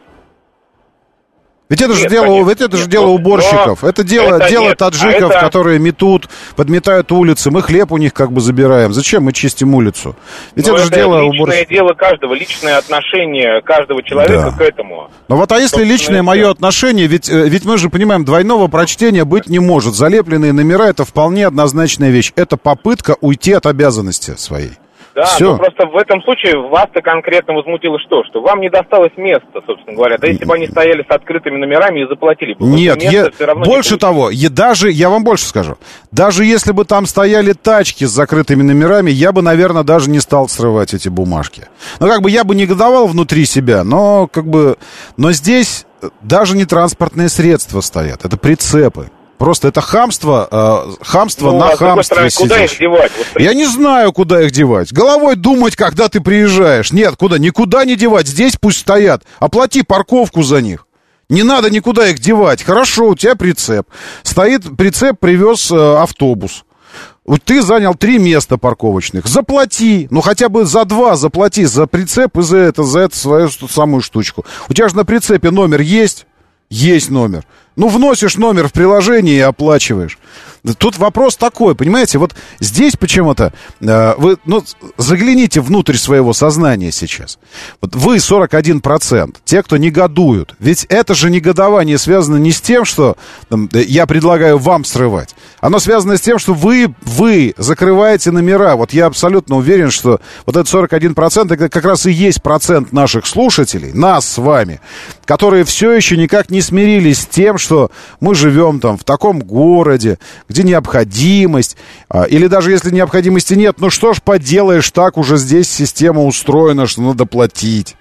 Ведь это же дело уборщиков. Это дело таджиков, которые подметают улицы. Мы хлеб у них как бы забираем. Зачем мы чистим улицу? Ведь это же дело уборщиков. Личное дело каждого, личное отношение каждого человека к этому. Но вот если личное мое отношение, ведь мы же понимаем, двойного прочтения быть не может. Залепленные номера — это вполне однозначная вещь. Это попытка уйти от обязанности своей. Да, но просто в этом случае вас-то конкретно возмутило что? Что вам не досталось места, собственно говоря. Да если бы они стояли с открытыми номерами и заплатили бы. Нет, больше того, я вам больше скажу. Даже если бы там стояли тачки с закрытыми номерами, я бы, наверное, даже не стал срывать эти бумажки. Ну, как бы я бы негодовал внутри себя, но здесь даже не транспортные средства стоят, это прицепы. Просто это хамство на хамстве. Куда их девать? Я не знаю, куда их девать. Головой думать, когда ты приезжаешь. Нет, никуда не девать. Здесь пусть стоят. Оплати парковку за них. Не надо никуда их девать. Хорошо, у тебя прицеп. Стоит прицеп, привез автобус. Вот ты занял 3 места парковочных. Заплати. Ну, хотя бы за 2 заплати. За прицеп и за эту свою самую штучку. У тебя же на прицепе номер есть? Есть номер. Ну, вносишь номер в приложение и оплачиваешь. Тут вопрос такой, понимаете, вот здесь почему-то вы, загляните внутрь своего сознания сейчас. Вот вы 41%, те, кто негодуют. Ведь это же негодование связано не с тем, что я предлагаю вам срывать. Оно связано с тем, что вы закрываете номера. Вот я абсолютно уверен, что вот этот 41% это как раз и есть процент наших слушателей, нас с вами, которые все еще никак не смирились с тем, что мы живем там в таком городе, где необходимость, или даже если необходимости нет, ну что ж поделаешь, так уже здесь система устроена, что надо платить.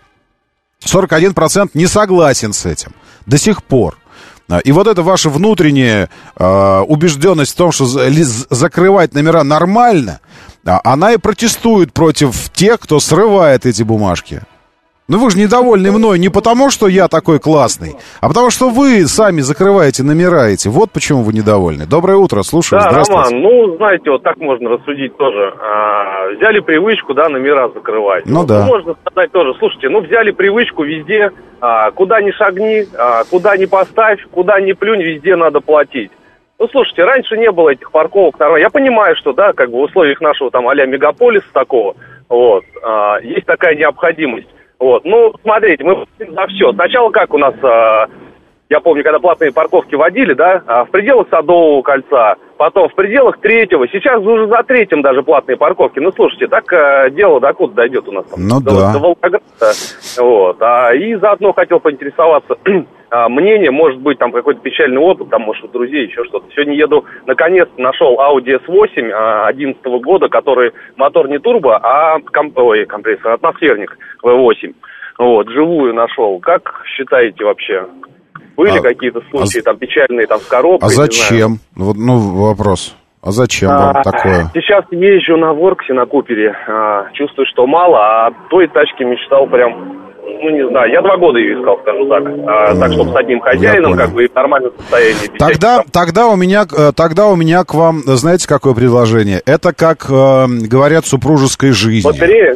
41% не согласен с этим до сих пор. И вот эта ваша внутренняя убежденность в том, что закрывать номера нормально, она и протестует против тех, кто срывает эти бумажки. Ну вы же недовольны мной не потому, что я такой классный, а потому что вы сами закрываете номера эти. Вот почему вы недовольны. Доброе утро, слушаю. Да, Роман, знаете, вот так можно рассудить тоже. Взяли привычку, номера закрывать. Да. Можно сказать тоже, слушайте, взяли привычку везде, куда ни шагни, куда ни поставь, куда ни плюнь, везде надо платить. Ну, слушайте, раньше не было этих парковок. Я понимаю, что, в условиях нашего а-ля мегаполиса такого, есть такая необходимость. Смотрите, мы за все. Сначала как у нас, я помню, когда платные парковки вводили, в пределах Садового кольца, потом в пределах 3-го, сейчас уже за 3-м даже платные парковки. Ну, слушайте, так дело докуда дойдет у нас там? До Волгограда. И заодно хотел поинтересоваться, мнение, может быть, там какой-то печальный опыт, там, может, у друзей еще что-то. Сегодня еду, наконец-то нашел Audi S8 11-го года, который мотор не турбо, а компрессор, атмосферник V8. Живую нашел. Как считаете вообще? Были какие-то случаи там печальные, там, с коробкой? А зачем? Вопрос. А зачем вам такое? Сейчас езжу на Ворксе, на Купере. Чувствую, что мало, а той тачке мечтал прям... не знаю, я 2 года ее искал, скажу так. Так, чтобы с одним хозяином, и в нормальном состоянии. Тогда у меня к вам, знаете, какое предложение? Это как говорят в супружеской жизни. Батарея?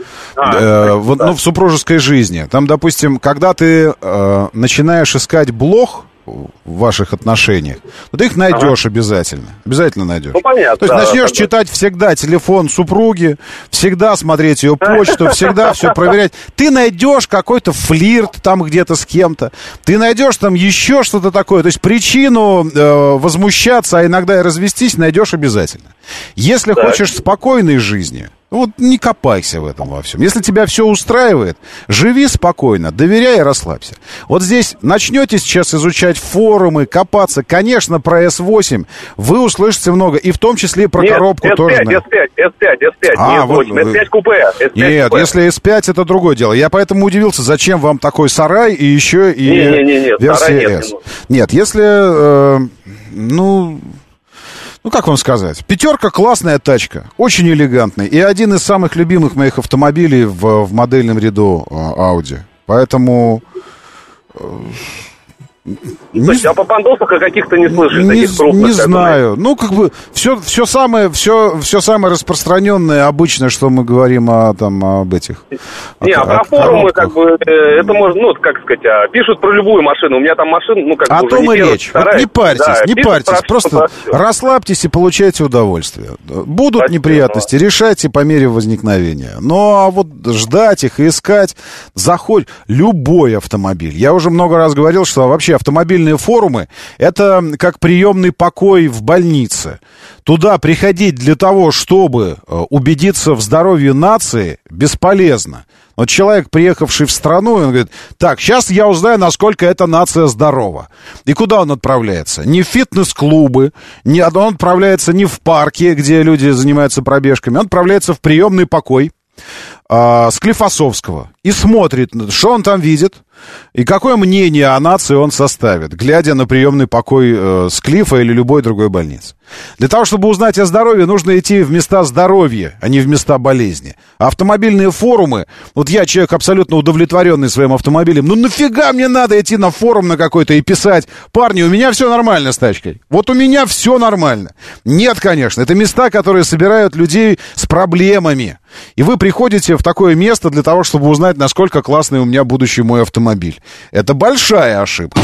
В супружеской жизни. Там, допустим, когда ты начинаешь искать блох в ваших отношениях, ты их найдешь обязательно. Обязательно найдешь. Понятно. То есть начнешь читать всегда телефон супруги, всегда смотреть ее почту, всегда все проверять. Ты найдешь какой-то флирт там где-то с кем-то. Ты найдешь там еще что-то такое. То есть причину возмущаться, а иногда и развестись, найдешь обязательно. Если хочешь спокойной жизни, Вот не копайся в этом во всем. Если тебя все устраивает, живи спокойно, доверяй и расслабься. Вот здесь начнете сейчас изучать форумы, копаться. Конечно, про S8 вы услышите много, и в том числе про коробку S5, тоже. S5, не S8, S5 купе. Нет, если S5, это другое дело. Я поэтому удивился, зачем вам такой сарай и еще и версия S. Нет, если, ну, как вам сказать? Пятерка классная тачка, очень элегантная. И один из самых любимых моих автомобилей в модельном ряду Audi. Поэтому... То есть, по пандосах каких-то не слышишь, таких крупных? Не знаю. Ну, как бы, все самое распространенное обычно, что мы говорим об этих... про форумы, как бы, это можно, как сказать, пишут про любую машину. У меня там машина, как бы, о том и речь. Вот не парьтесь, просто расслабьтесь и получайте удовольствие. Будут неприятности, решайте по мере возникновения. Но вот ждать их и искать, заходь любой автомобиль. Я уже много раз говорил, что вообще автомобильные форумы — это как приемный покой в больнице. Туда приходить для того, чтобы убедиться в здоровье нации, бесполезно. Вот человек, приехавший в страну, он говорит: так, сейчас я узнаю, насколько эта нация здорова. И куда он отправляется? Не в фитнес-клубы, он отправляется не в парки, где люди занимаются пробежками, он отправляется в приемный покой Склифосовского и смотрит, что он там видит и какое мнение о нации он составит, глядя на приемный покой Склифа или любой другой больницы. Для того, чтобы узнать о здоровье, нужно идти в места здоровья, а не в места болезни. А автомобильные форумы, вот я человек абсолютно удовлетворенный своим автомобилем, ну нафига мне надо идти на форум на какой-то и писать: парни, у меня все нормально с тачкой. Вот у меня все нормально. Нет, конечно, это места, которые собирают людей с проблемами. И вы приходите в такое место для того, чтобы узнать, насколько классный у меня будущий мой автомобиль. Это большая ошибка.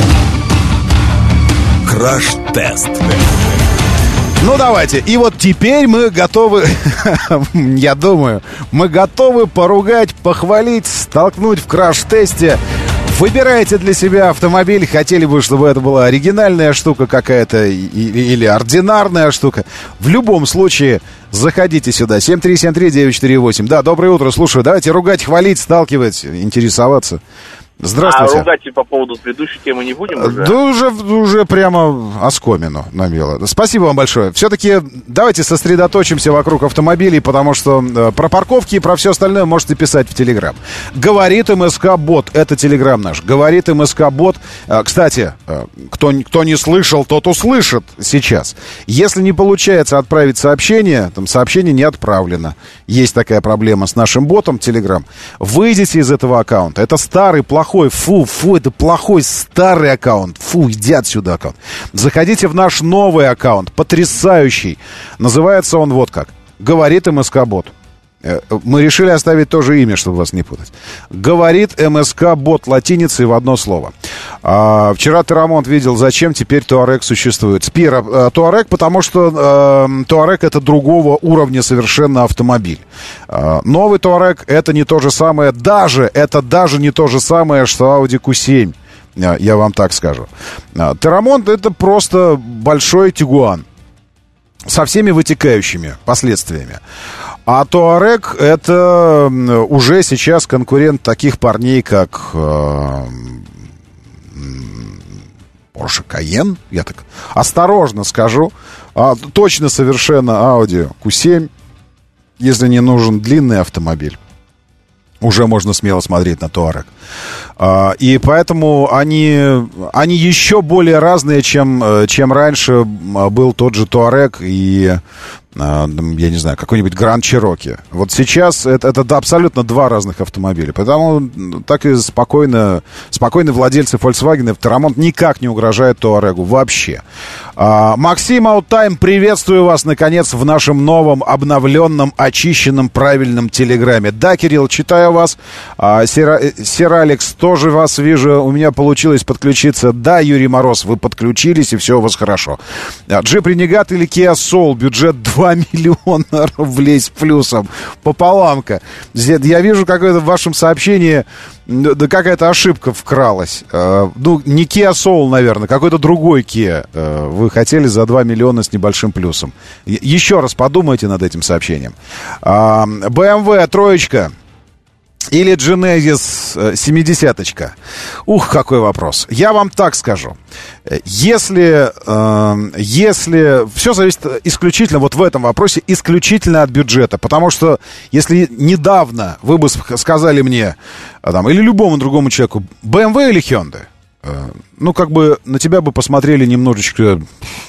Краш-тест. Ну, давайте. И вот теперь мы готовы, я думаю, мы готовы поругать, похвалить, столкнуть в краш-тесте. Выбирайте для себя автомобиль. Хотели бы, чтобы это была оригинальная штука какая-то или ординарная штука. В любом случае, заходите сюда. 7373948. Да, доброе утро, слушаю. Давайте ругать, хвалить, сталкивать, интересоваться. Здравствуйте. А ругать по поводу предыдущей темы не будем уже? Да уже прямо оскомину намело. Спасибо вам большое. Все-таки давайте сосредоточимся вокруг автомобилей, потому что про парковки и про все остальное можете писать в Телеграм. Говорит МСК-бот. Это Телеграм наш. Говорит МСК-бот. Кстати, кто не слышал, тот услышит сейчас. Если не получается отправить сообщение, там сообщение не отправлено. Есть такая проблема с нашим ботом Телеграм. Выйдите из этого аккаунта. Это старый, плохой. Фу, это плохой старый аккаунт. Фу, иди отсюда аккаунт. Заходите в наш новый аккаунт, потрясающий. Называется он вот как. Говорит МСК-бот. Мы решили оставить тоже имя, чтобы вас не путать. Говорит МСК-бот латиницей в одно слово. Вчера Терамонт видел, зачем теперь Туарек существует. Спира, Туарек, потому что Туарек — это другого уровня совершенно автомобиль. Новый Туарек — это не то же самое, это даже не то же самое, что Audi Q7. Я вам так скажу. Терамонт — это просто большой Тигуан со всеми вытекающими последствиями. А Туарек — это уже сейчас конкурент таких парней, как Porsche Cayenne. Я так осторожно скажу. Точно совершенно Audi Q7. Если не нужен длинный автомобиль, уже можно смело смотреть на Туарек. И поэтому они еще более разные, чем раньше был тот же Туарек и, я не знаю, какой-нибудь Гранд Чироки. Вот сейчас это абсолютно два разных автомобиля. Поэтому так и спокойно владельцы Volkswagen, Терамонт никак не угрожает Туарегу вообще. Максим Ауттайм, приветствую вас, наконец, в нашем новом, обновленном, очищенном, правильном Телеграме. Да, Кирилл, читаю вас. Сер Алекс, тоже вас вижу. У меня получилось подключиться. Да, Юрий Мороз, вы подключились, и все у вас хорошо. Джип Ренегат или Kia Soul, бюджет 2 2 миллиона рублей с плюсом. Пополамка. Я вижу какое-то в вашем сообщении, да какая-то ошибка вкралась. Ну, не Kia Soul, наверное, какой-то другой Kia. Вы хотели за 2 миллиона с небольшим плюсом. Еще раз подумайте над этим сообщением. BMW троечка. Или Genesis 70-очка? Ух, какой вопрос. Я вам так скажу. Если все зависит исключительно, вот в этом вопросе, исключительно от бюджета. Потому что если недавно вы бы сказали мне, там, или любому другому человеку, BMW или Hyundai, ну, как бы на тебя бы посмотрели немножечко...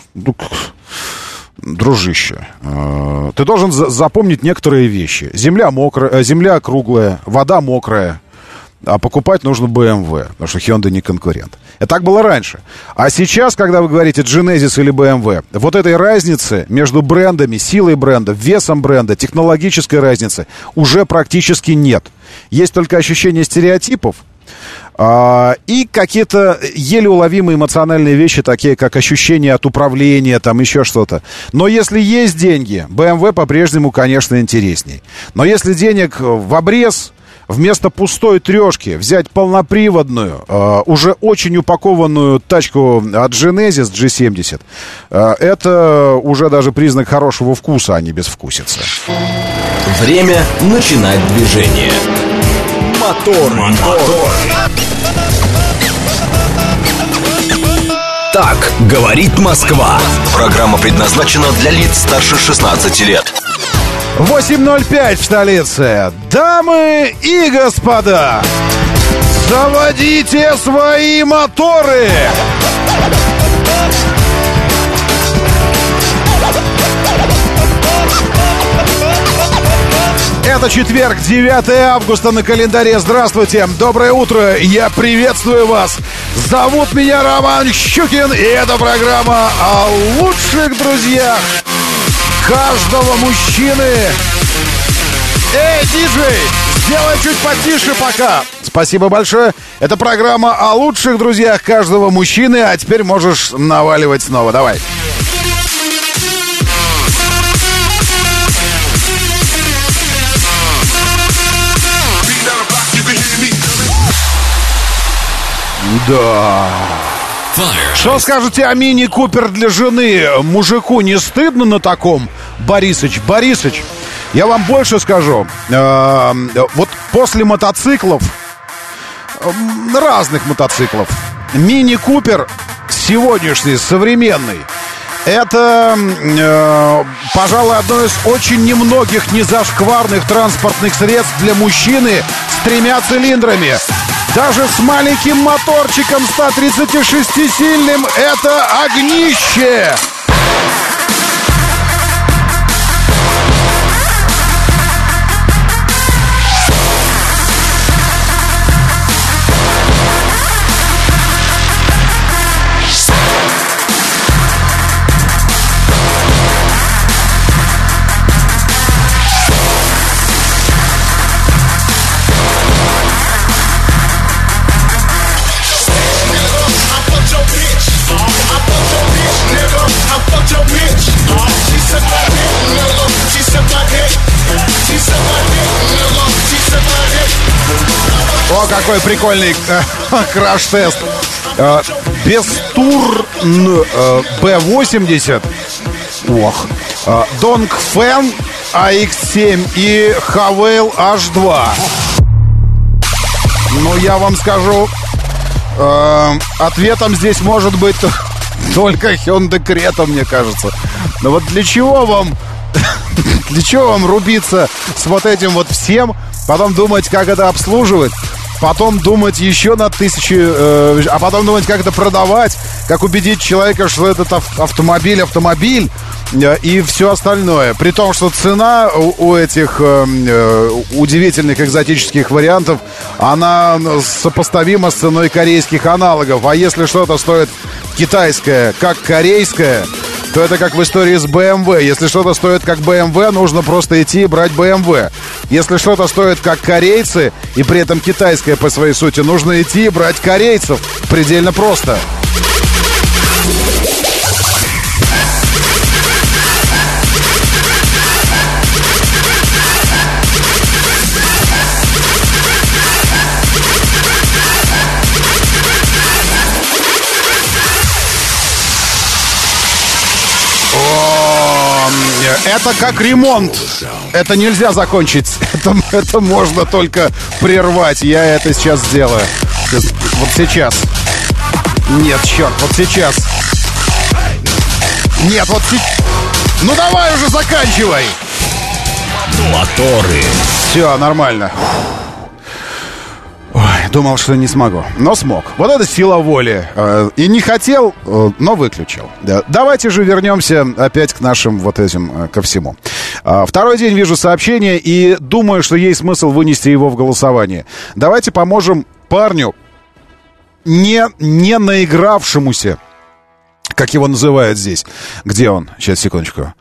Дружище, ты должен запомнить некоторые вещи. Земля мокрая, земля круглая, вода мокрая. А покупать нужно BMW, потому что Hyundai не конкурент. И так было раньше. А сейчас, когда вы говорите Genesis или BMW, вот этой разницы между брендами, силой бренда, весом бренда, технологической разницы уже практически нет. Есть только ощущение стереотипов. И какие-то еле уловимые эмоциональные вещи, такие как ощущение от управления, там еще что-то. Но если есть деньги, BMW по-прежнему, конечно, интересней. Но если денег в обрез, вместо пустой трешки взять полноприводную, уже очень упакованную тачку от Genesis G70, это уже даже признак хорошего вкуса, а не безвкусица. Время начинать движение. Мотор. Так говорит Москва. Программа предназначена для лиц старше 16 лет. 8:05 в столице. Дамы и господа, заводите свои моторы! Это четверг, 9 августа на календаре. Здравствуйте, доброе утро, я приветствую вас. Зовут меня Роман Щукин, и это программа о лучших друзьях каждого мужчины. Эй, диджей, сделай чуть потише пока. Спасибо большое. Это программа о лучших друзьях каждого мужчины, а теперь можешь наваливать снова. Давай. Да. Что скажете о мини-купер для жены? Мужику не стыдно на таком? Борисыч, я вам больше скажу. Вот после мотоциклов, разных мотоциклов, мини-купер сегодняшний, современный, это, пожалуй, одно из очень немногих незашкварных транспортных средств для мужчины с 3 цилиндрами. Даже с маленьким моторчиком 136-сильным это огнище! О, какой прикольный краш-тест. Бестур B80. Ох. Dongfeng AX7 и Havail H2. Ну, я вам скажу, ответом здесь может быть только Hyundai Creta, мне кажется. Но вот для чего вам рубиться с вот этим вот всем, потом думать, как это обслуживать, потом думать еще над 1000, а потом думать, как это продавать, как убедить человека, что этот автомобиль и все остальное. При том, что цена у этих удивительных экзотических вариантов, она сопоставима с ценой корейских аналогов. А если что-то стоит китайское, как корейское, то это как в истории с BMW. Если что-то стоит как BMW, нужно просто идти и брать BMW. Если что-то стоит как корейцы, и при этом китайское по своей сути, нужно идти и брать корейцев. Предельно просто. Это как ремонт. Это нельзя закончить. Это можно только прервать. Я это сейчас сделаю. Вот сейчас. Нет, черт, вот сейчас. Нет, вот сейчас. Ну давай уже заканчивай. Моторы. Все, нормально. Ой, думал, что не смогу, но смог. Вот это сила воли. И не хотел, но выключил. Давайте же вернемся опять к нашим вот этим, ко всему. Второй день вижу сообщение и думаю, что есть смысл вынести его в голосование. Давайте поможем парню, не наигравшемуся, как его называют здесь. Где он? Сейчас, секундочку.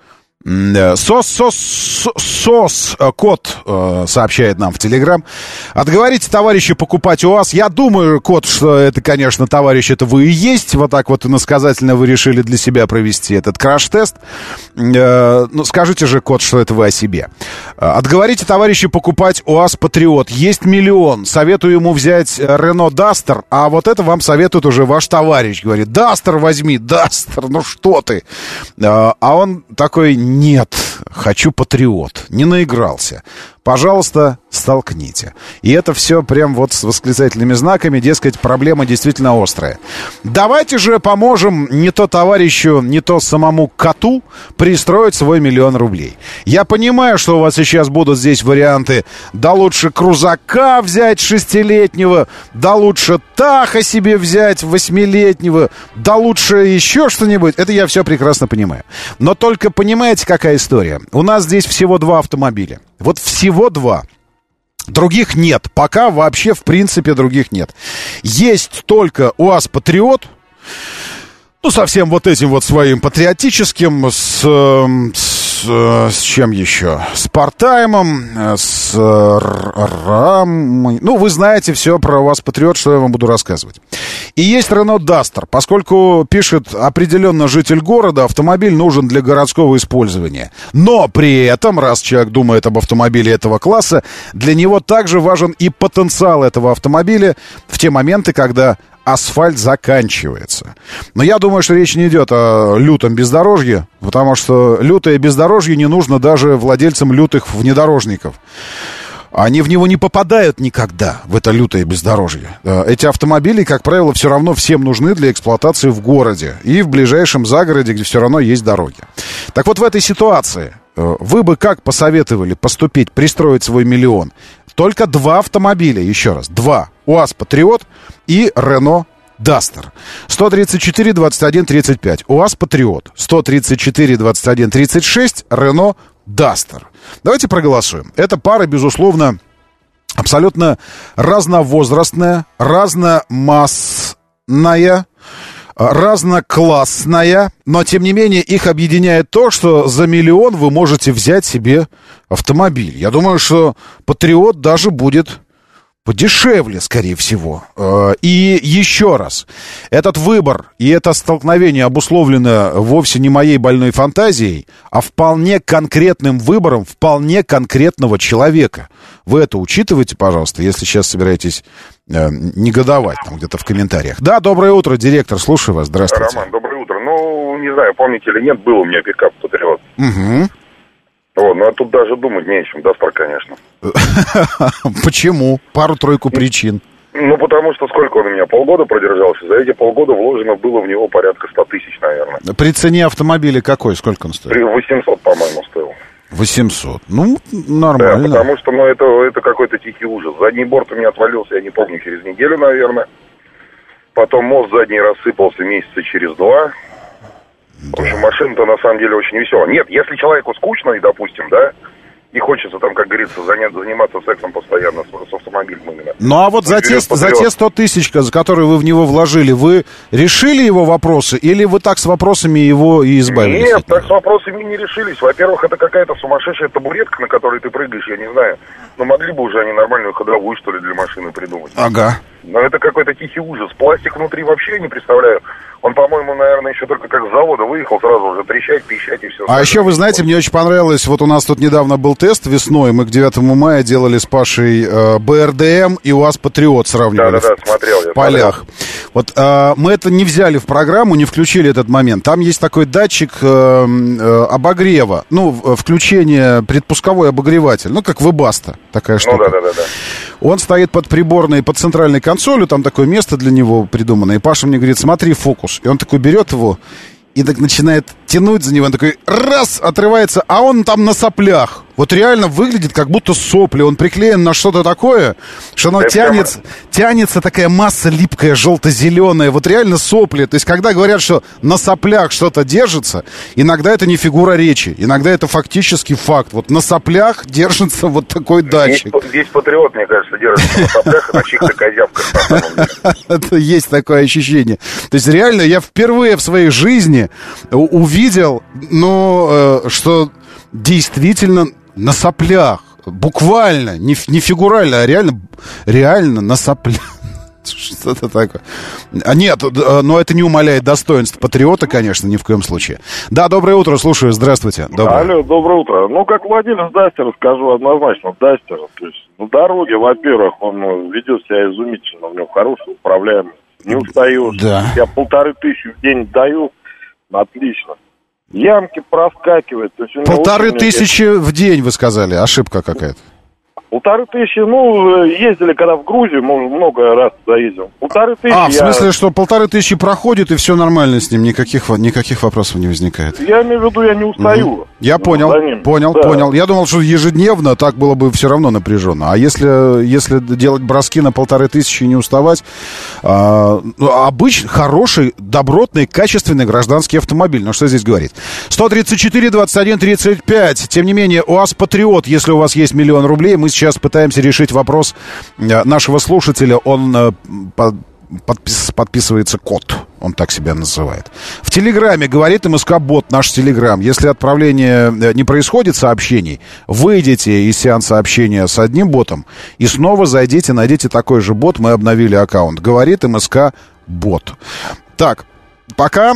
Кот сообщает нам в Телеграм. Отговорите товарища покупать УАЗ. Я думаю, Кот, что это, конечно, товарищ, это вы и есть. Вот так вот иносказательно вы решили для себя провести этот краш-тест. Ну, скажите же, Кот, что это вы о себе. Отговорите товарища покупать УАЗ Патриот. Есть миллион. Советую ему взять Рено Дастер. А вот это вам советует уже ваш товарищ. Говорит, Дастер возьми, Дастер, ну что ты. А он такой... Нет, хочу Патриот. Не наигрался. Пожалуйста, столкните. И это все прям вот с восклицательными знаками, дескать, проблема действительно острая. Давайте же поможем не то товарищу, не то самому коту пристроить свой 1 000 000 рублей. Я понимаю, что у вас сейчас будут здесь варианты. Да лучше крузака взять 6-летнего, да лучше Таха себе взять 8-летнего, да лучше еще что-нибудь. Это я все прекрасно понимаю. Но только понимаете, какая история? У нас здесь всего 2 автомобиля. Вот всего 2. Других нет. Пока вообще, в принципе, других нет. Есть только УАЗ Патриот. Ну, совсем вот этим вот своим патриотическим, с чем еще? С Партаймом, с Рамой. Ну, вы знаете все про УАЗ Патриот, что я вам буду рассказывать. И есть Рено Дастер. Поскольку, пишет определенно житель города, автомобиль нужен для городского использования. Но при этом, раз человек думает об автомобиле этого класса, для него также важен и потенциал этого автомобиля в те моменты, когда асфальт заканчивается. Но я думаю, что речь не идет о лютом бездорожье, потому что лютое бездорожье не нужно даже владельцам лютых внедорожников. Они в него не попадают никогда, в это лютое бездорожье. Эти автомобили, как правило, все равно всем нужны для эксплуатации в городе и в ближайшем загороде, где все равно есть дороги. Так вот, в этой ситуации вы бы как посоветовали поступить, пристроить свой 1 000 000? Только 2 автомобиля, еще раз, 2. УАЗ Патриот и Рено Дастер. 134 21 35. УАЗ Патриот. 134 21 36. Рено Дастер. Давайте проголосуем. Эта пара, безусловно, абсолютно разновозрастная, разномастная, разноклассная, но, тем не менее, их объединяет то, что за 1 000 000 вы можете взять себе автомобиль. Я думаю, что Патриот даже будет подешевле, скорее всего. И еще раз, этот выбор и это столкновение обусловлено вовсе не моей больной фантазией, а вполне конкретным выбором вполне конкретного человека. Вы это учитывайте, пожалуйста, если сейчас собираетесь негодовать там где-то в комментариях. Да, доброе утро, директор, слушаю вас, здравствуйте. Роман, доброе утро. Ну, не знаю, помните или нет, был у меня пикап Патриот. Угу. Вот, ну а тут даже думать не о чем, Дастер, конечно. Почему? Пару-тройку причин. Ну, потому что сколько он у меня, полгода продержался? За эти полгода вложено было в него порядка 100 тысяч, наверное. При цене автомобиля какой? Сколько он стоит? 800, по-моему, стоил. 800. Ну, нормально. Да, потому что, ну, это какой-то тихий ужас. Задний борт у меня отвалился, я не помню, через неделю, наверное. Потом мост задний рассыпался месяца через 2. В общем, машина-то на самом деле очень веселая. Нет, если человеку скучно, и, допустим, да, и хочется там, как говорится, заниматься сексом постоянно с автомобилем именно. Ну, а вот за те 100 тысяч, за которые вы в него вложили, вы решили его вопросы, или вы так с вопросами его и избавились? Нет, так с вопросами не решились. Во-первых, это какая-то сумасшедшая табуретка, на которой ты прыгаешь, я не знаю. Но могли бы уже они нормальную ходовую, что ли, для машины придумать. Ага. Но это какой-то тихий ужас. Пластик внутри вообще не представляю. Он, по-моему, наверное, еще только как с завода выехал, сразу уже трещать, пищать и все. А еще, вы знаете, мне очень понравилось, вот у нас тут недавно был тест весной. Мы к 9 мая делали с Пашей БРДМ и УАЗ Патриот сравнивали. Да, смотрел. В полях. Вот мы это не взяли в программу, не включили этот момент. Там есть такой датчик обогрева. Ну, включение, предпусковой обогреватель. Ну, как Webasto, такая штука. Ну, да. Он стоит под приборной, под центральной консолью. Там такое место для него придумано. И Паша мне говорит, смотри, фокус. И он такой берет его и так начинает тянуть за него. Он такой, раз, отрывается, а он там на соплях. Вот реально выглядит, как будто сопли. Он приклеен на что-то такое, что оно тянется такая масса липкая, желто-зеленая. Вот реально сопли. То есть, когда говорят, что на соплях что-то держится, иногда это не фигура речи. Иногда это фактически факт. Вот на соплях держится вот такой датчик. Весь Патриот, мне кажется, держится на соплях и на чьих-то козявках. Есть такое ощущение. То есть, реально, я впервые в своей жизни увидел, что действительно на соплях. Буквально, не фигурально, а реально на соплях. Что-то такое. Нет, но это не умаляет достоинств Патриота, конечно, ни в коем случае. Да, доброе утро, слушаю, здравствуйте. Алло, доброе утро. Ну, как владелец Дастера, скажу однозначно, Дастера. То есть на дороге, во-первых, он ведет себя изумительно, у него хороший управляемый, не устаешь. Да. Я 1500 в день даю, отлично. Ямки проскакивают. 1500 в день, вы сказали, ошибка какая-то. 1500, ездили, когда в Грузию, мы уже много раз заездил. 1500. В смысле, что 1500 проходит, и все нормально с ним, никаких вопросов не возникает. Я имею в виду, я не устаю. Я понял. Я думал, что ежедневно так было бы все равно напряженно. А если делать броски на 1500 и не уставать, обычный, хороший, добротный, качественный гражданский автомобиль. Ну, что здесь говорить? 134, 21, 35. Тем не менее, УАЗ Патриот, если у вас есть 1 000 000 рублей, мы сейчас пытаемся решить вопрос нашего слушателя. Он подписывается кот. Он так себя называет. В Телеграме говорит МСК-бот, наш Телеграм. Если отправление не происходит сообщений, выйдите из сеанса общения с одним ботом и снова зайдите, найдите такой же бот. Мы обновили аккаунт. Говорит МСК-бот. Так, пока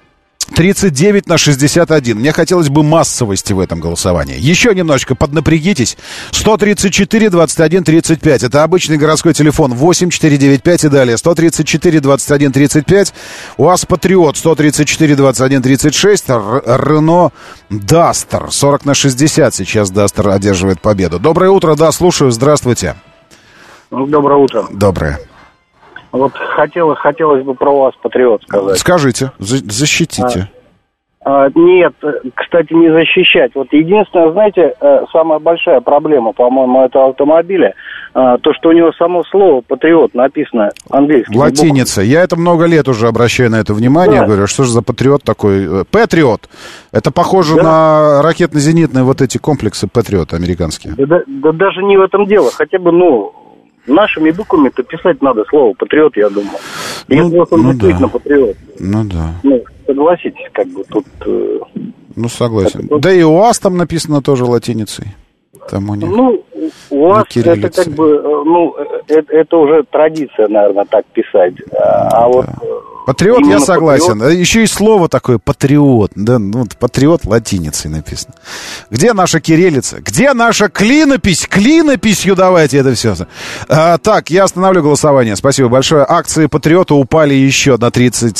39/61. Мне хотелось бы массовости в этом голосовании. Еще немножечко поднапрягитесь. 134 21 35. Это обычный городской телефон. 8495 и далее. 134 21 35. УАЗ Патриот. 134 21 36. Рено Дастер. 40/60. Сейчас Дастер одерживает победу. Доброе утро. Да, слушаю. Здравствуйте. Доброе утро. Доброе. Вот хотелось бы про УАЗ Патриот сказать. Скажите, защитите. Нет, кстати, не защищать. Вот единственное, знаете, самая большая проблема, по-моему, этого автомобиля, то, что у него само слово «патриот» написано английским. Латиница. Я это много лет уже обращаю на это внимание. Да. Говорю, что же за патриот такой? Патриот. Это похоже на ракетно-зенитные вот эти комплексы Патриот американские. Да даже не в этом дело. Хотя бы, нашими буквами-то писать надо слово «патриот», я думаю. Если он действительно патриот. Согласитесь, как бы тут... согласен. Да и УАЗ там написано тоже латиницей. Там у них... УАЗ это как бы, это уже традиция, наверное, так писать. А вот... Патриот, я согласен. Патриот. Еще и слово такое патриот. Да, патриот латиницей написано. Где наша кириллица? Где наша клинопись? Клинописью давайте это все. Так, я остановлю голосование. Спасибо большое. Акции Патриота упали еще до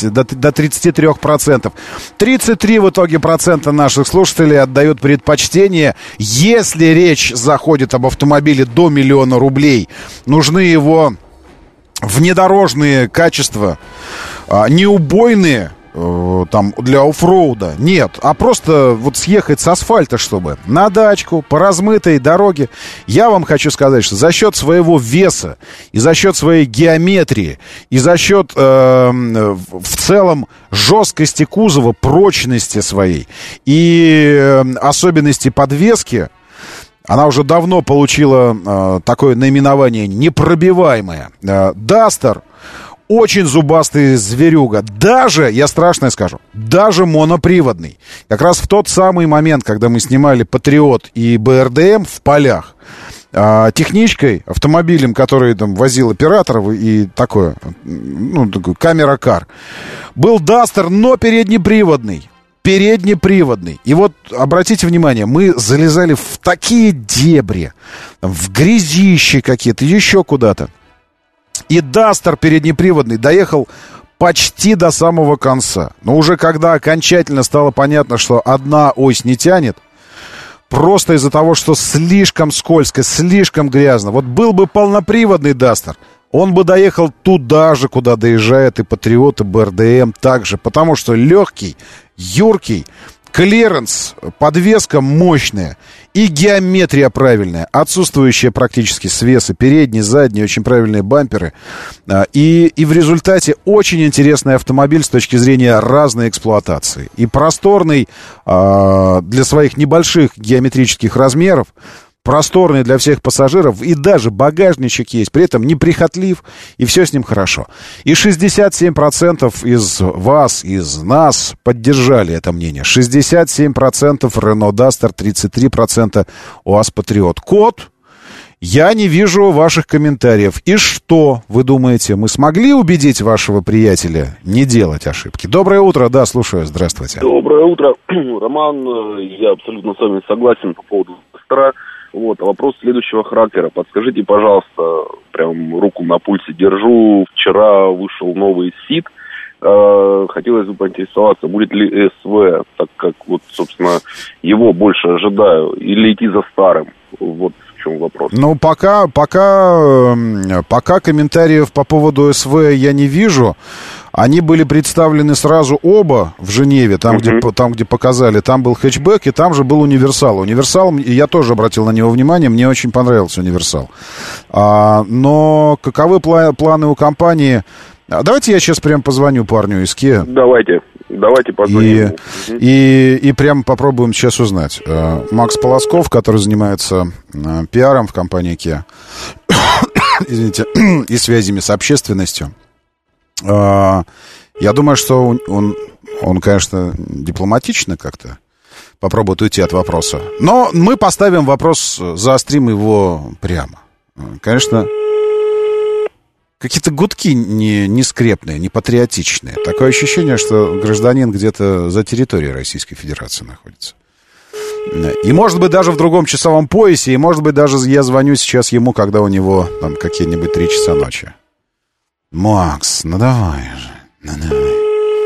33%. 33 в итоге процента наших слушателей отдают предпочтение. Если речь заходит об автомобиле до 1 000 000 рублей, нужны его внедорожные качества, не убойные, там, для оффроуда, нет, а просто вот съехать с асфальта, чтобы на дачку, по размытой дороге. Я вам хочу сказать, что за счет своего веса и за счет своей геометрии и за счет в целом жесткости кузова, прочности своей и особенностей подвески, она уже давно получила такое наименование непробиваемое. Дастер очень зубастый зверюга. Даже, я страшное скажу, даже моноприводный. Как раз в тот самый момент, когда мы снимали Патриот и БРДМ в полях, техничкой, автомобилем, который там возил операторов и такой камера-кар, был Дастер, но переднеприводный. переднеприводный. И вот, обратите внимание, мы залезали в такие дебри, в грязищи какие-то, еще куда-то. И Дастер переднеприводный доехал почти до самого конца. Но уже когда окончательно стало понятно, что одна ось не тянет, просто из-за того, что слишком скользко, слишком грязно. Вот был бы полноприводный Дастер, он бы доехал туда же, куда доезжает и Патриот, и БРДМ также. Потому что легкий, юркий, клиренс, подвеска мощная и геометрия правильная. Отсутствующие практически свесы, передние, задние, очень правильные бамперы. И в результате очень интересный автомобиль с точки зрения разной эксплуатации. И просторный для своих небольших геометрических размеров, просторный для всех пассажиров, и даже багажничек есть, при этом неприхотлив, и все с ним хорошо. И 67% из вас, из нас поддержали это мнение. 67% Renault Duster, 33% УАЗ Патриот. Код, я не вижу ваших комментариев. И что, вы думаете, мы смогли убедить вашего приятеля не делать ошибки? Доброе утро, да, слушаю, здравствуйте. Доброе утро, Роман, я абсолютно с вами согласен по поводу Дастера. Вот, вопрос следующего характера. Подскажите, пожалуйста, прям руку на пульсе держу. Вчера вышел новый СИД. Хотелось бы поинтересоваться, будет ли СВ, так как, вот, собственно, его больше ожидаю, или идти за старым. Вот в чем вопрос. Ну, пока комментариев по поводу СВ я не вижу. Они были представлены сразу оба в Женеве, там, где показали. Там был хэтчбэк, и там же был универсал. Универсал, я тоже обратил на него внимание, мне очень понравился универсал. Но каковы планы у компании? Давайте я сейчас прям позвоню парню из Kia. Давайте позвоним. И прям попробуем сейчас узнать. Макс Полосков, который занимается пиаром в компании Kia, извините, и связями с общественностью. Я думаю, что он, конечно, дипломатично как-то попробует уйти от вопроса. Но мы поставим вопрос, заострим его прямо. Конечно, какие-то гудки не скрепные, не патриотичные. Такое ощущение, что гражданин где-то за территорией Российской Федерации находится. И, может быть, даже в другом часовом поясе, и, может быть, даже я звоню сейчас ему, когда у него там какие-нибудь 3 часа ночи. Макс, ну давай же. Ну давай.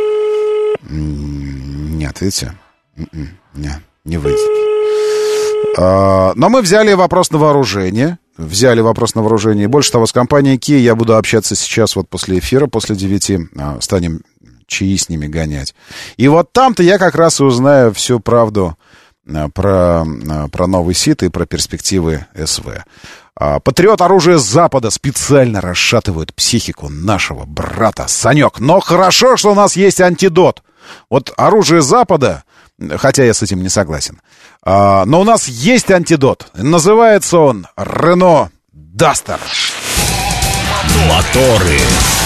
Нет, видите? Нет, не выйдет. Но мы взяли вопрос на вооружение. И больше того, с компанией Kia я буду общаться сейчас вот после эфира, после 9. Станем чаи с ними гонять. И вот там-то я как раз и узнаю всю правду про новый СИД и про перспективы СВ. Патриот оружие Запада специально расшатывают психику нашего брата, Санек. Но хорошо, что у нас есть антидот. Вот оружие Запада, хотя я с этим не согласен, но у нас есть антидот. Называется он Renault Duster. Моторы.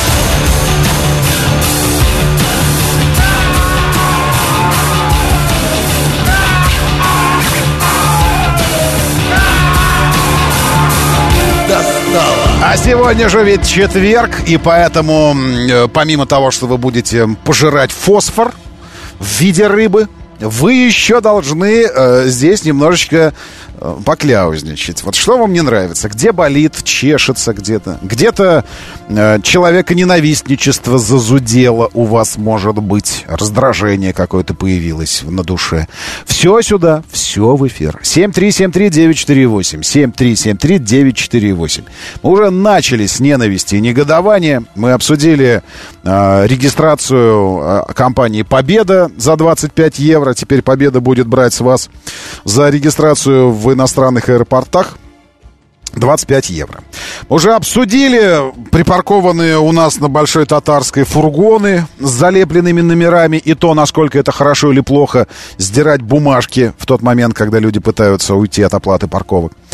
А сегодня же ведь четверг, и поэтому, помимо того, что вы будете пожирать фосфор в виде рыбы, вы еще должны здесь немножечко покляузничать. Вот что вам не нравится? Где болит, чешется где-то? Где-то человеконенавистничество зазудело у вас, может быть. Раздражение какое-то появилось на душе. Все сюда, все в эфир. 7373948. 7373948. Мы уже начали с ненависти и негодования. Мы обсудили регистрацию компании «Победа» за 25 евро. Теперь «Победа» будет брать с вас за регистрацию в иностранных аэропортах 25 евро. Уже обсудили припаркованные у нас на Большой Татарской фургоны с залепленными номерами и то, насколько это хорошо или плохо сдирать бумажки в тот момент, когда люди пытаются уйти от оплаты парковок.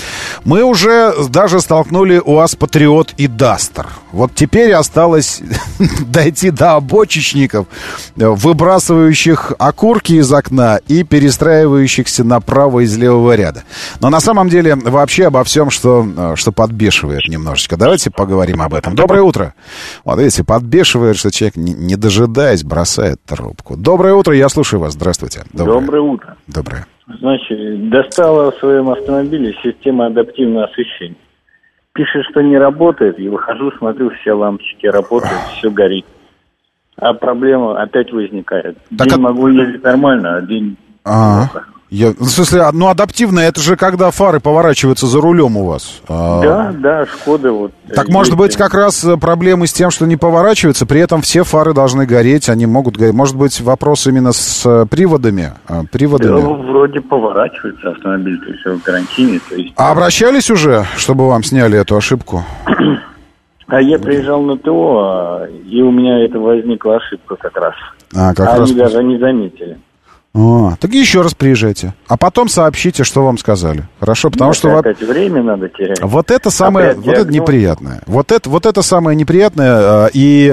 Мы уже даже столкнули УАЗ Патриот и Дастер. Вот теперь осталось дойти до обочечников, выбрасывающих окурки из окна и перестраивающихся направо из левого ряда. Но на самом деле вообще обо всем, что подбешивает немножечко. Давайте поговорим об этом. Доброе утро. Вот видите, подбешивает, что человек, не дожидаясь, бросает трубку. Доброе утро, я слушаю вас. Здравствуйте. Доброе утро. Доброе. Значит, достала в своем автомобиле система адаптивного освещения. Пишет, что не работает, и выхожу, смотрю, все лампочки работают, все горит. А проблема опять возникает. День могу ездить нормально, а день плохо. В смысле, адаптивное, это же когда фары поворачиваются за рулем у вас. Да, Шкода вот. Так может быть как раз проблемы с тем, что не поворачиваются, при этом все фары должны гореть, они могут гореть. Может быть вопрос именно с приводами? Да, вроде поворачивается автомобиль, то есть в гарантийный. То есть... А обращались уже, чтобы вам сняли эту ошибку? А я приезжал на ТО, и у меня это возникла ошибка как раз. Они даже не заметили. Так еще раз приезжайте. А потом сообщите, что вам сказали. Хорошо, потому что... Опять время надо терять. Вот это самое... Вот это неприятное. Вот это самое неприятное. И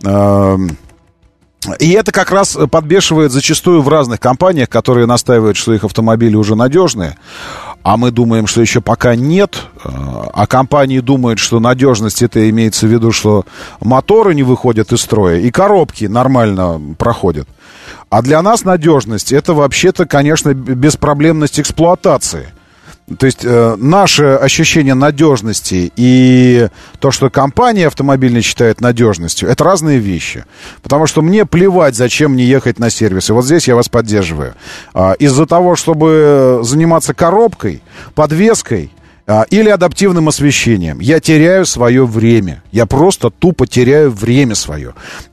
это как раз подбешивает зачастую в разных компаниях, которые настаивают, что их автомобили уже надежные. А мы думаем, что еще пока нет. А компании думают, что надежность, это имеется в виду, что моторы не выходят из строя, и коробки нормально проходят. А для нас надежность — это вообще-то, конечно, беспроблемность эксплуатации. То есть наше ощущение надежности и то, что компания автомобильная считает надежностью, это разные вещи. Потому что мне плевать, зачем мне ехать на сервис. И вот здесь я вас поддерживаю. Из-за того, чтобы заниматься коробкой, подвеской или адаптивным освещением, я теряю свое время. Я просто тупо теряю время свое.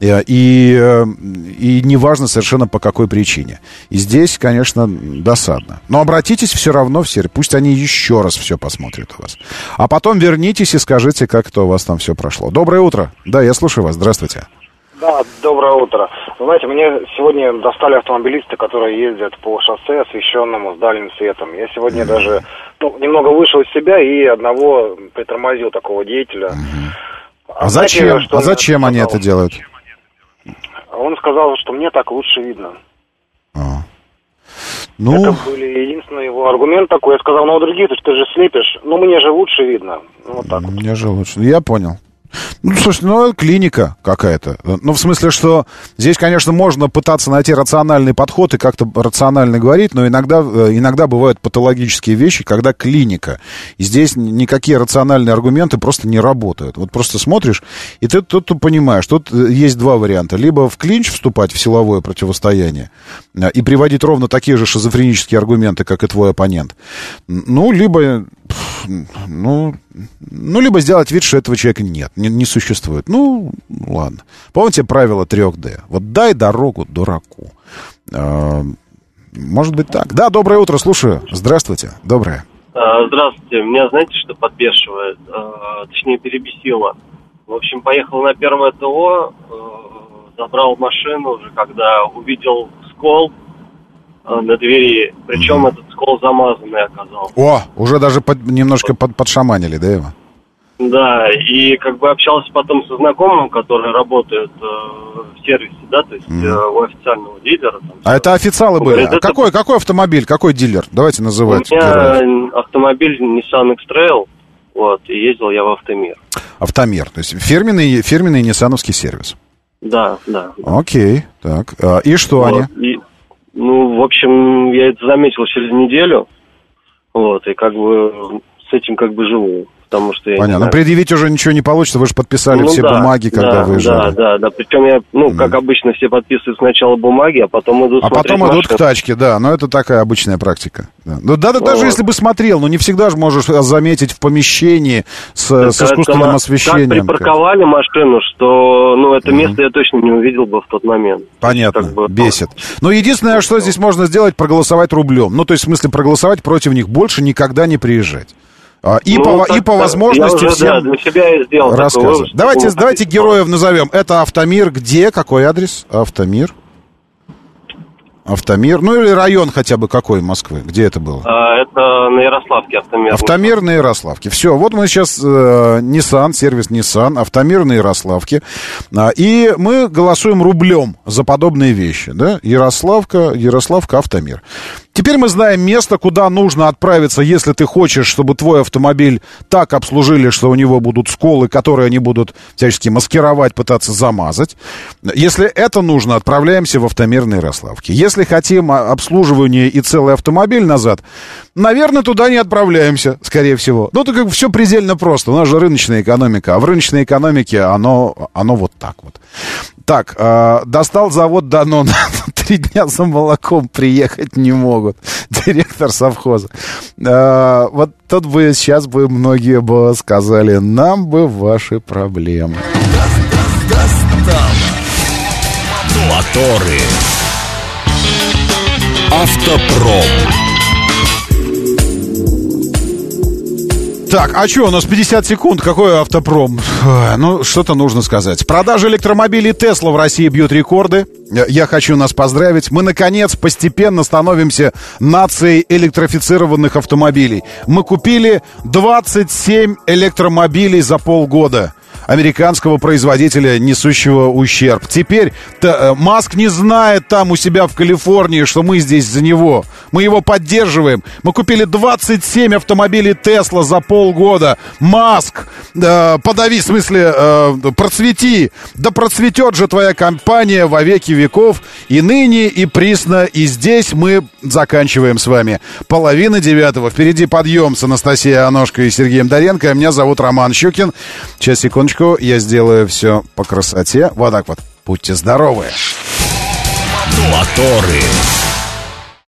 И неважно совершенно по какой причине. И здесь, конечно, досадно. Но обратитесь все равно в сервис. Пусть они еще раз все посмотрят у вас. А потом вернитесь и скажите, как это у вас там все прошло. Доброе утро. Да, я слушаю вас. Здравствуйте. Да, доброе утро. Вы знаете, мне сегодня достали автомобилисты, которые ездят по шоссе, освещенному с дальним светом. Я сегодня даже немного вышел из себя и одного притормозил, такого деятеля. А зачем они это делают? Он сказал, что мне так лучше видно. Это были единственный его аргумент такой. Я сказал, у других ты же слепишь. Мне же лучше видно. Вот так вот. Мне же лучше. Я понял. Слушай, клиника какая-то. В смысле, что здесь, конечно, можно пытаться найти рациональный подход и как-то рационально говорить, но иногда бывают патологические вещи, когда клиника. И здесь никакие рациональные аргументы просто не работают. Вот просто смотришь, и ты тут понимаешь, тут есть два варианта. Либо в клинч вступать в силовое противостояние и приводить ровно такие же шизофренические аргументы, как и твой оппонент. Либо сделать вид, что этого человека нет, не существует. Ладно. Помните правило 3D? Вот дай дорогу дураку. Может быть так. Да, доброе утро, слушаю. Здравствуйте. Доброе. Здравствуйте. Меня знаете, что подбешивает? Точнее, перебесило. В общем, поехал на первое ТО, забрал машину уже, когда увидел скол на двери. Причем этот скол замазанный оказался. Уже даже немножко подшаманили, да, его? Да, и общался потом со знакомым, который работает в сервисе, да, то есть у официального дилера. А это официалы были? Какой автомобиль, какой дилер? Давайте называть. У меня автомобиль Nissan X-Trail, и ездил я в Автомир. Автомир, то есть фирменный ниссановский сервис. Да. Окей, так. И что они? В общем, я это заметил через неделю, и с этим живу. Потому что понятно. Предъявить уже ничего не получится, вы же подписали все бумаги, когда выезжали. Да. Причем я, как обычно, все подписывают сначала бумаги, а потом идут смотреть потом идут к тачке, да. Но это такая обычная практика. Да. Даже если бы смотрел, не всегда же можешь заметить в помещении с искусственным освещением. Так припарковали машину, что это место я точно не увидел бы в тот момент. Понятно, бесит. Но единственное, что здесь можно сделать, проголосовать рублем. То есть, в смысле, проголосовать против них, больше никогда не приезжать. По возможности всем для себя сделал рассказывать. Давайте героев назовем. Это Автомир. Где? Какой адрес? Автомир. Автомир. Ну, или район хотя бы какой Москвы? Где это было? Это на Ярославке Автомир. Автомир на Ярославке. Все, вот мы сейчас Nissan, сервис Nissan, Автомир на Ярославке. И мы голосуем рублем за подобные вещи. Да? Ярославка, Автомир. Теперь мы знаем место, куда нужно отправиться, если ты хочешь, чтобы твой автомобиль так обслужили, что у него будут сколы, которые они будут всячески маскировать, пытаться замазать. Если это нужно, отправляемся в Автомир на Ярославке. Если хотим обслуживание и целый автомобиль назад, наверное, туда не отправляемся, скорее всего. Ну, это как бы все предельно просто. У нас же рыночная экономика, а в рыночной экономике оно вот так вот. Так, достал завод Данон. 3 дня за молоком приехать не могут. Директор совхоза. Вот тут бы сейчас бы многие бы сказали, нам бы ваши проблемы. Моторы. Автопром. Так, а что, у нас 50 секунд, какой автопром? Ну, что-то нужно сказать. Продажи электромобилей Tesla в России бьют рекорды. Я хочу нас поздравить. Мы, наконец, постепенно становимся нацией электрифицированных автомобилей. Мы купили 27 электромобилей за полгода. Американского производителя, несущего ущерб. Теперь Маск не знает там у себя в Калифорнии, что мы здесь за него. Мы его поддерживаем. Мы купили 27 автомобилей Тесла за полгода. Маск, подави, в смысле, процвети. Да процветет же твоя компания во веки веков. И ныне, и присно. И здесь мы заканчиваем с вами. 8:30. Впереди подъем с Анастасией Аношко и Сергеем Доренко. Меня зовут Роман Щукин. Сейчас, секундочку. Я сделаю все по красоте. Вот так вот. Будьте здоровы. Моторы.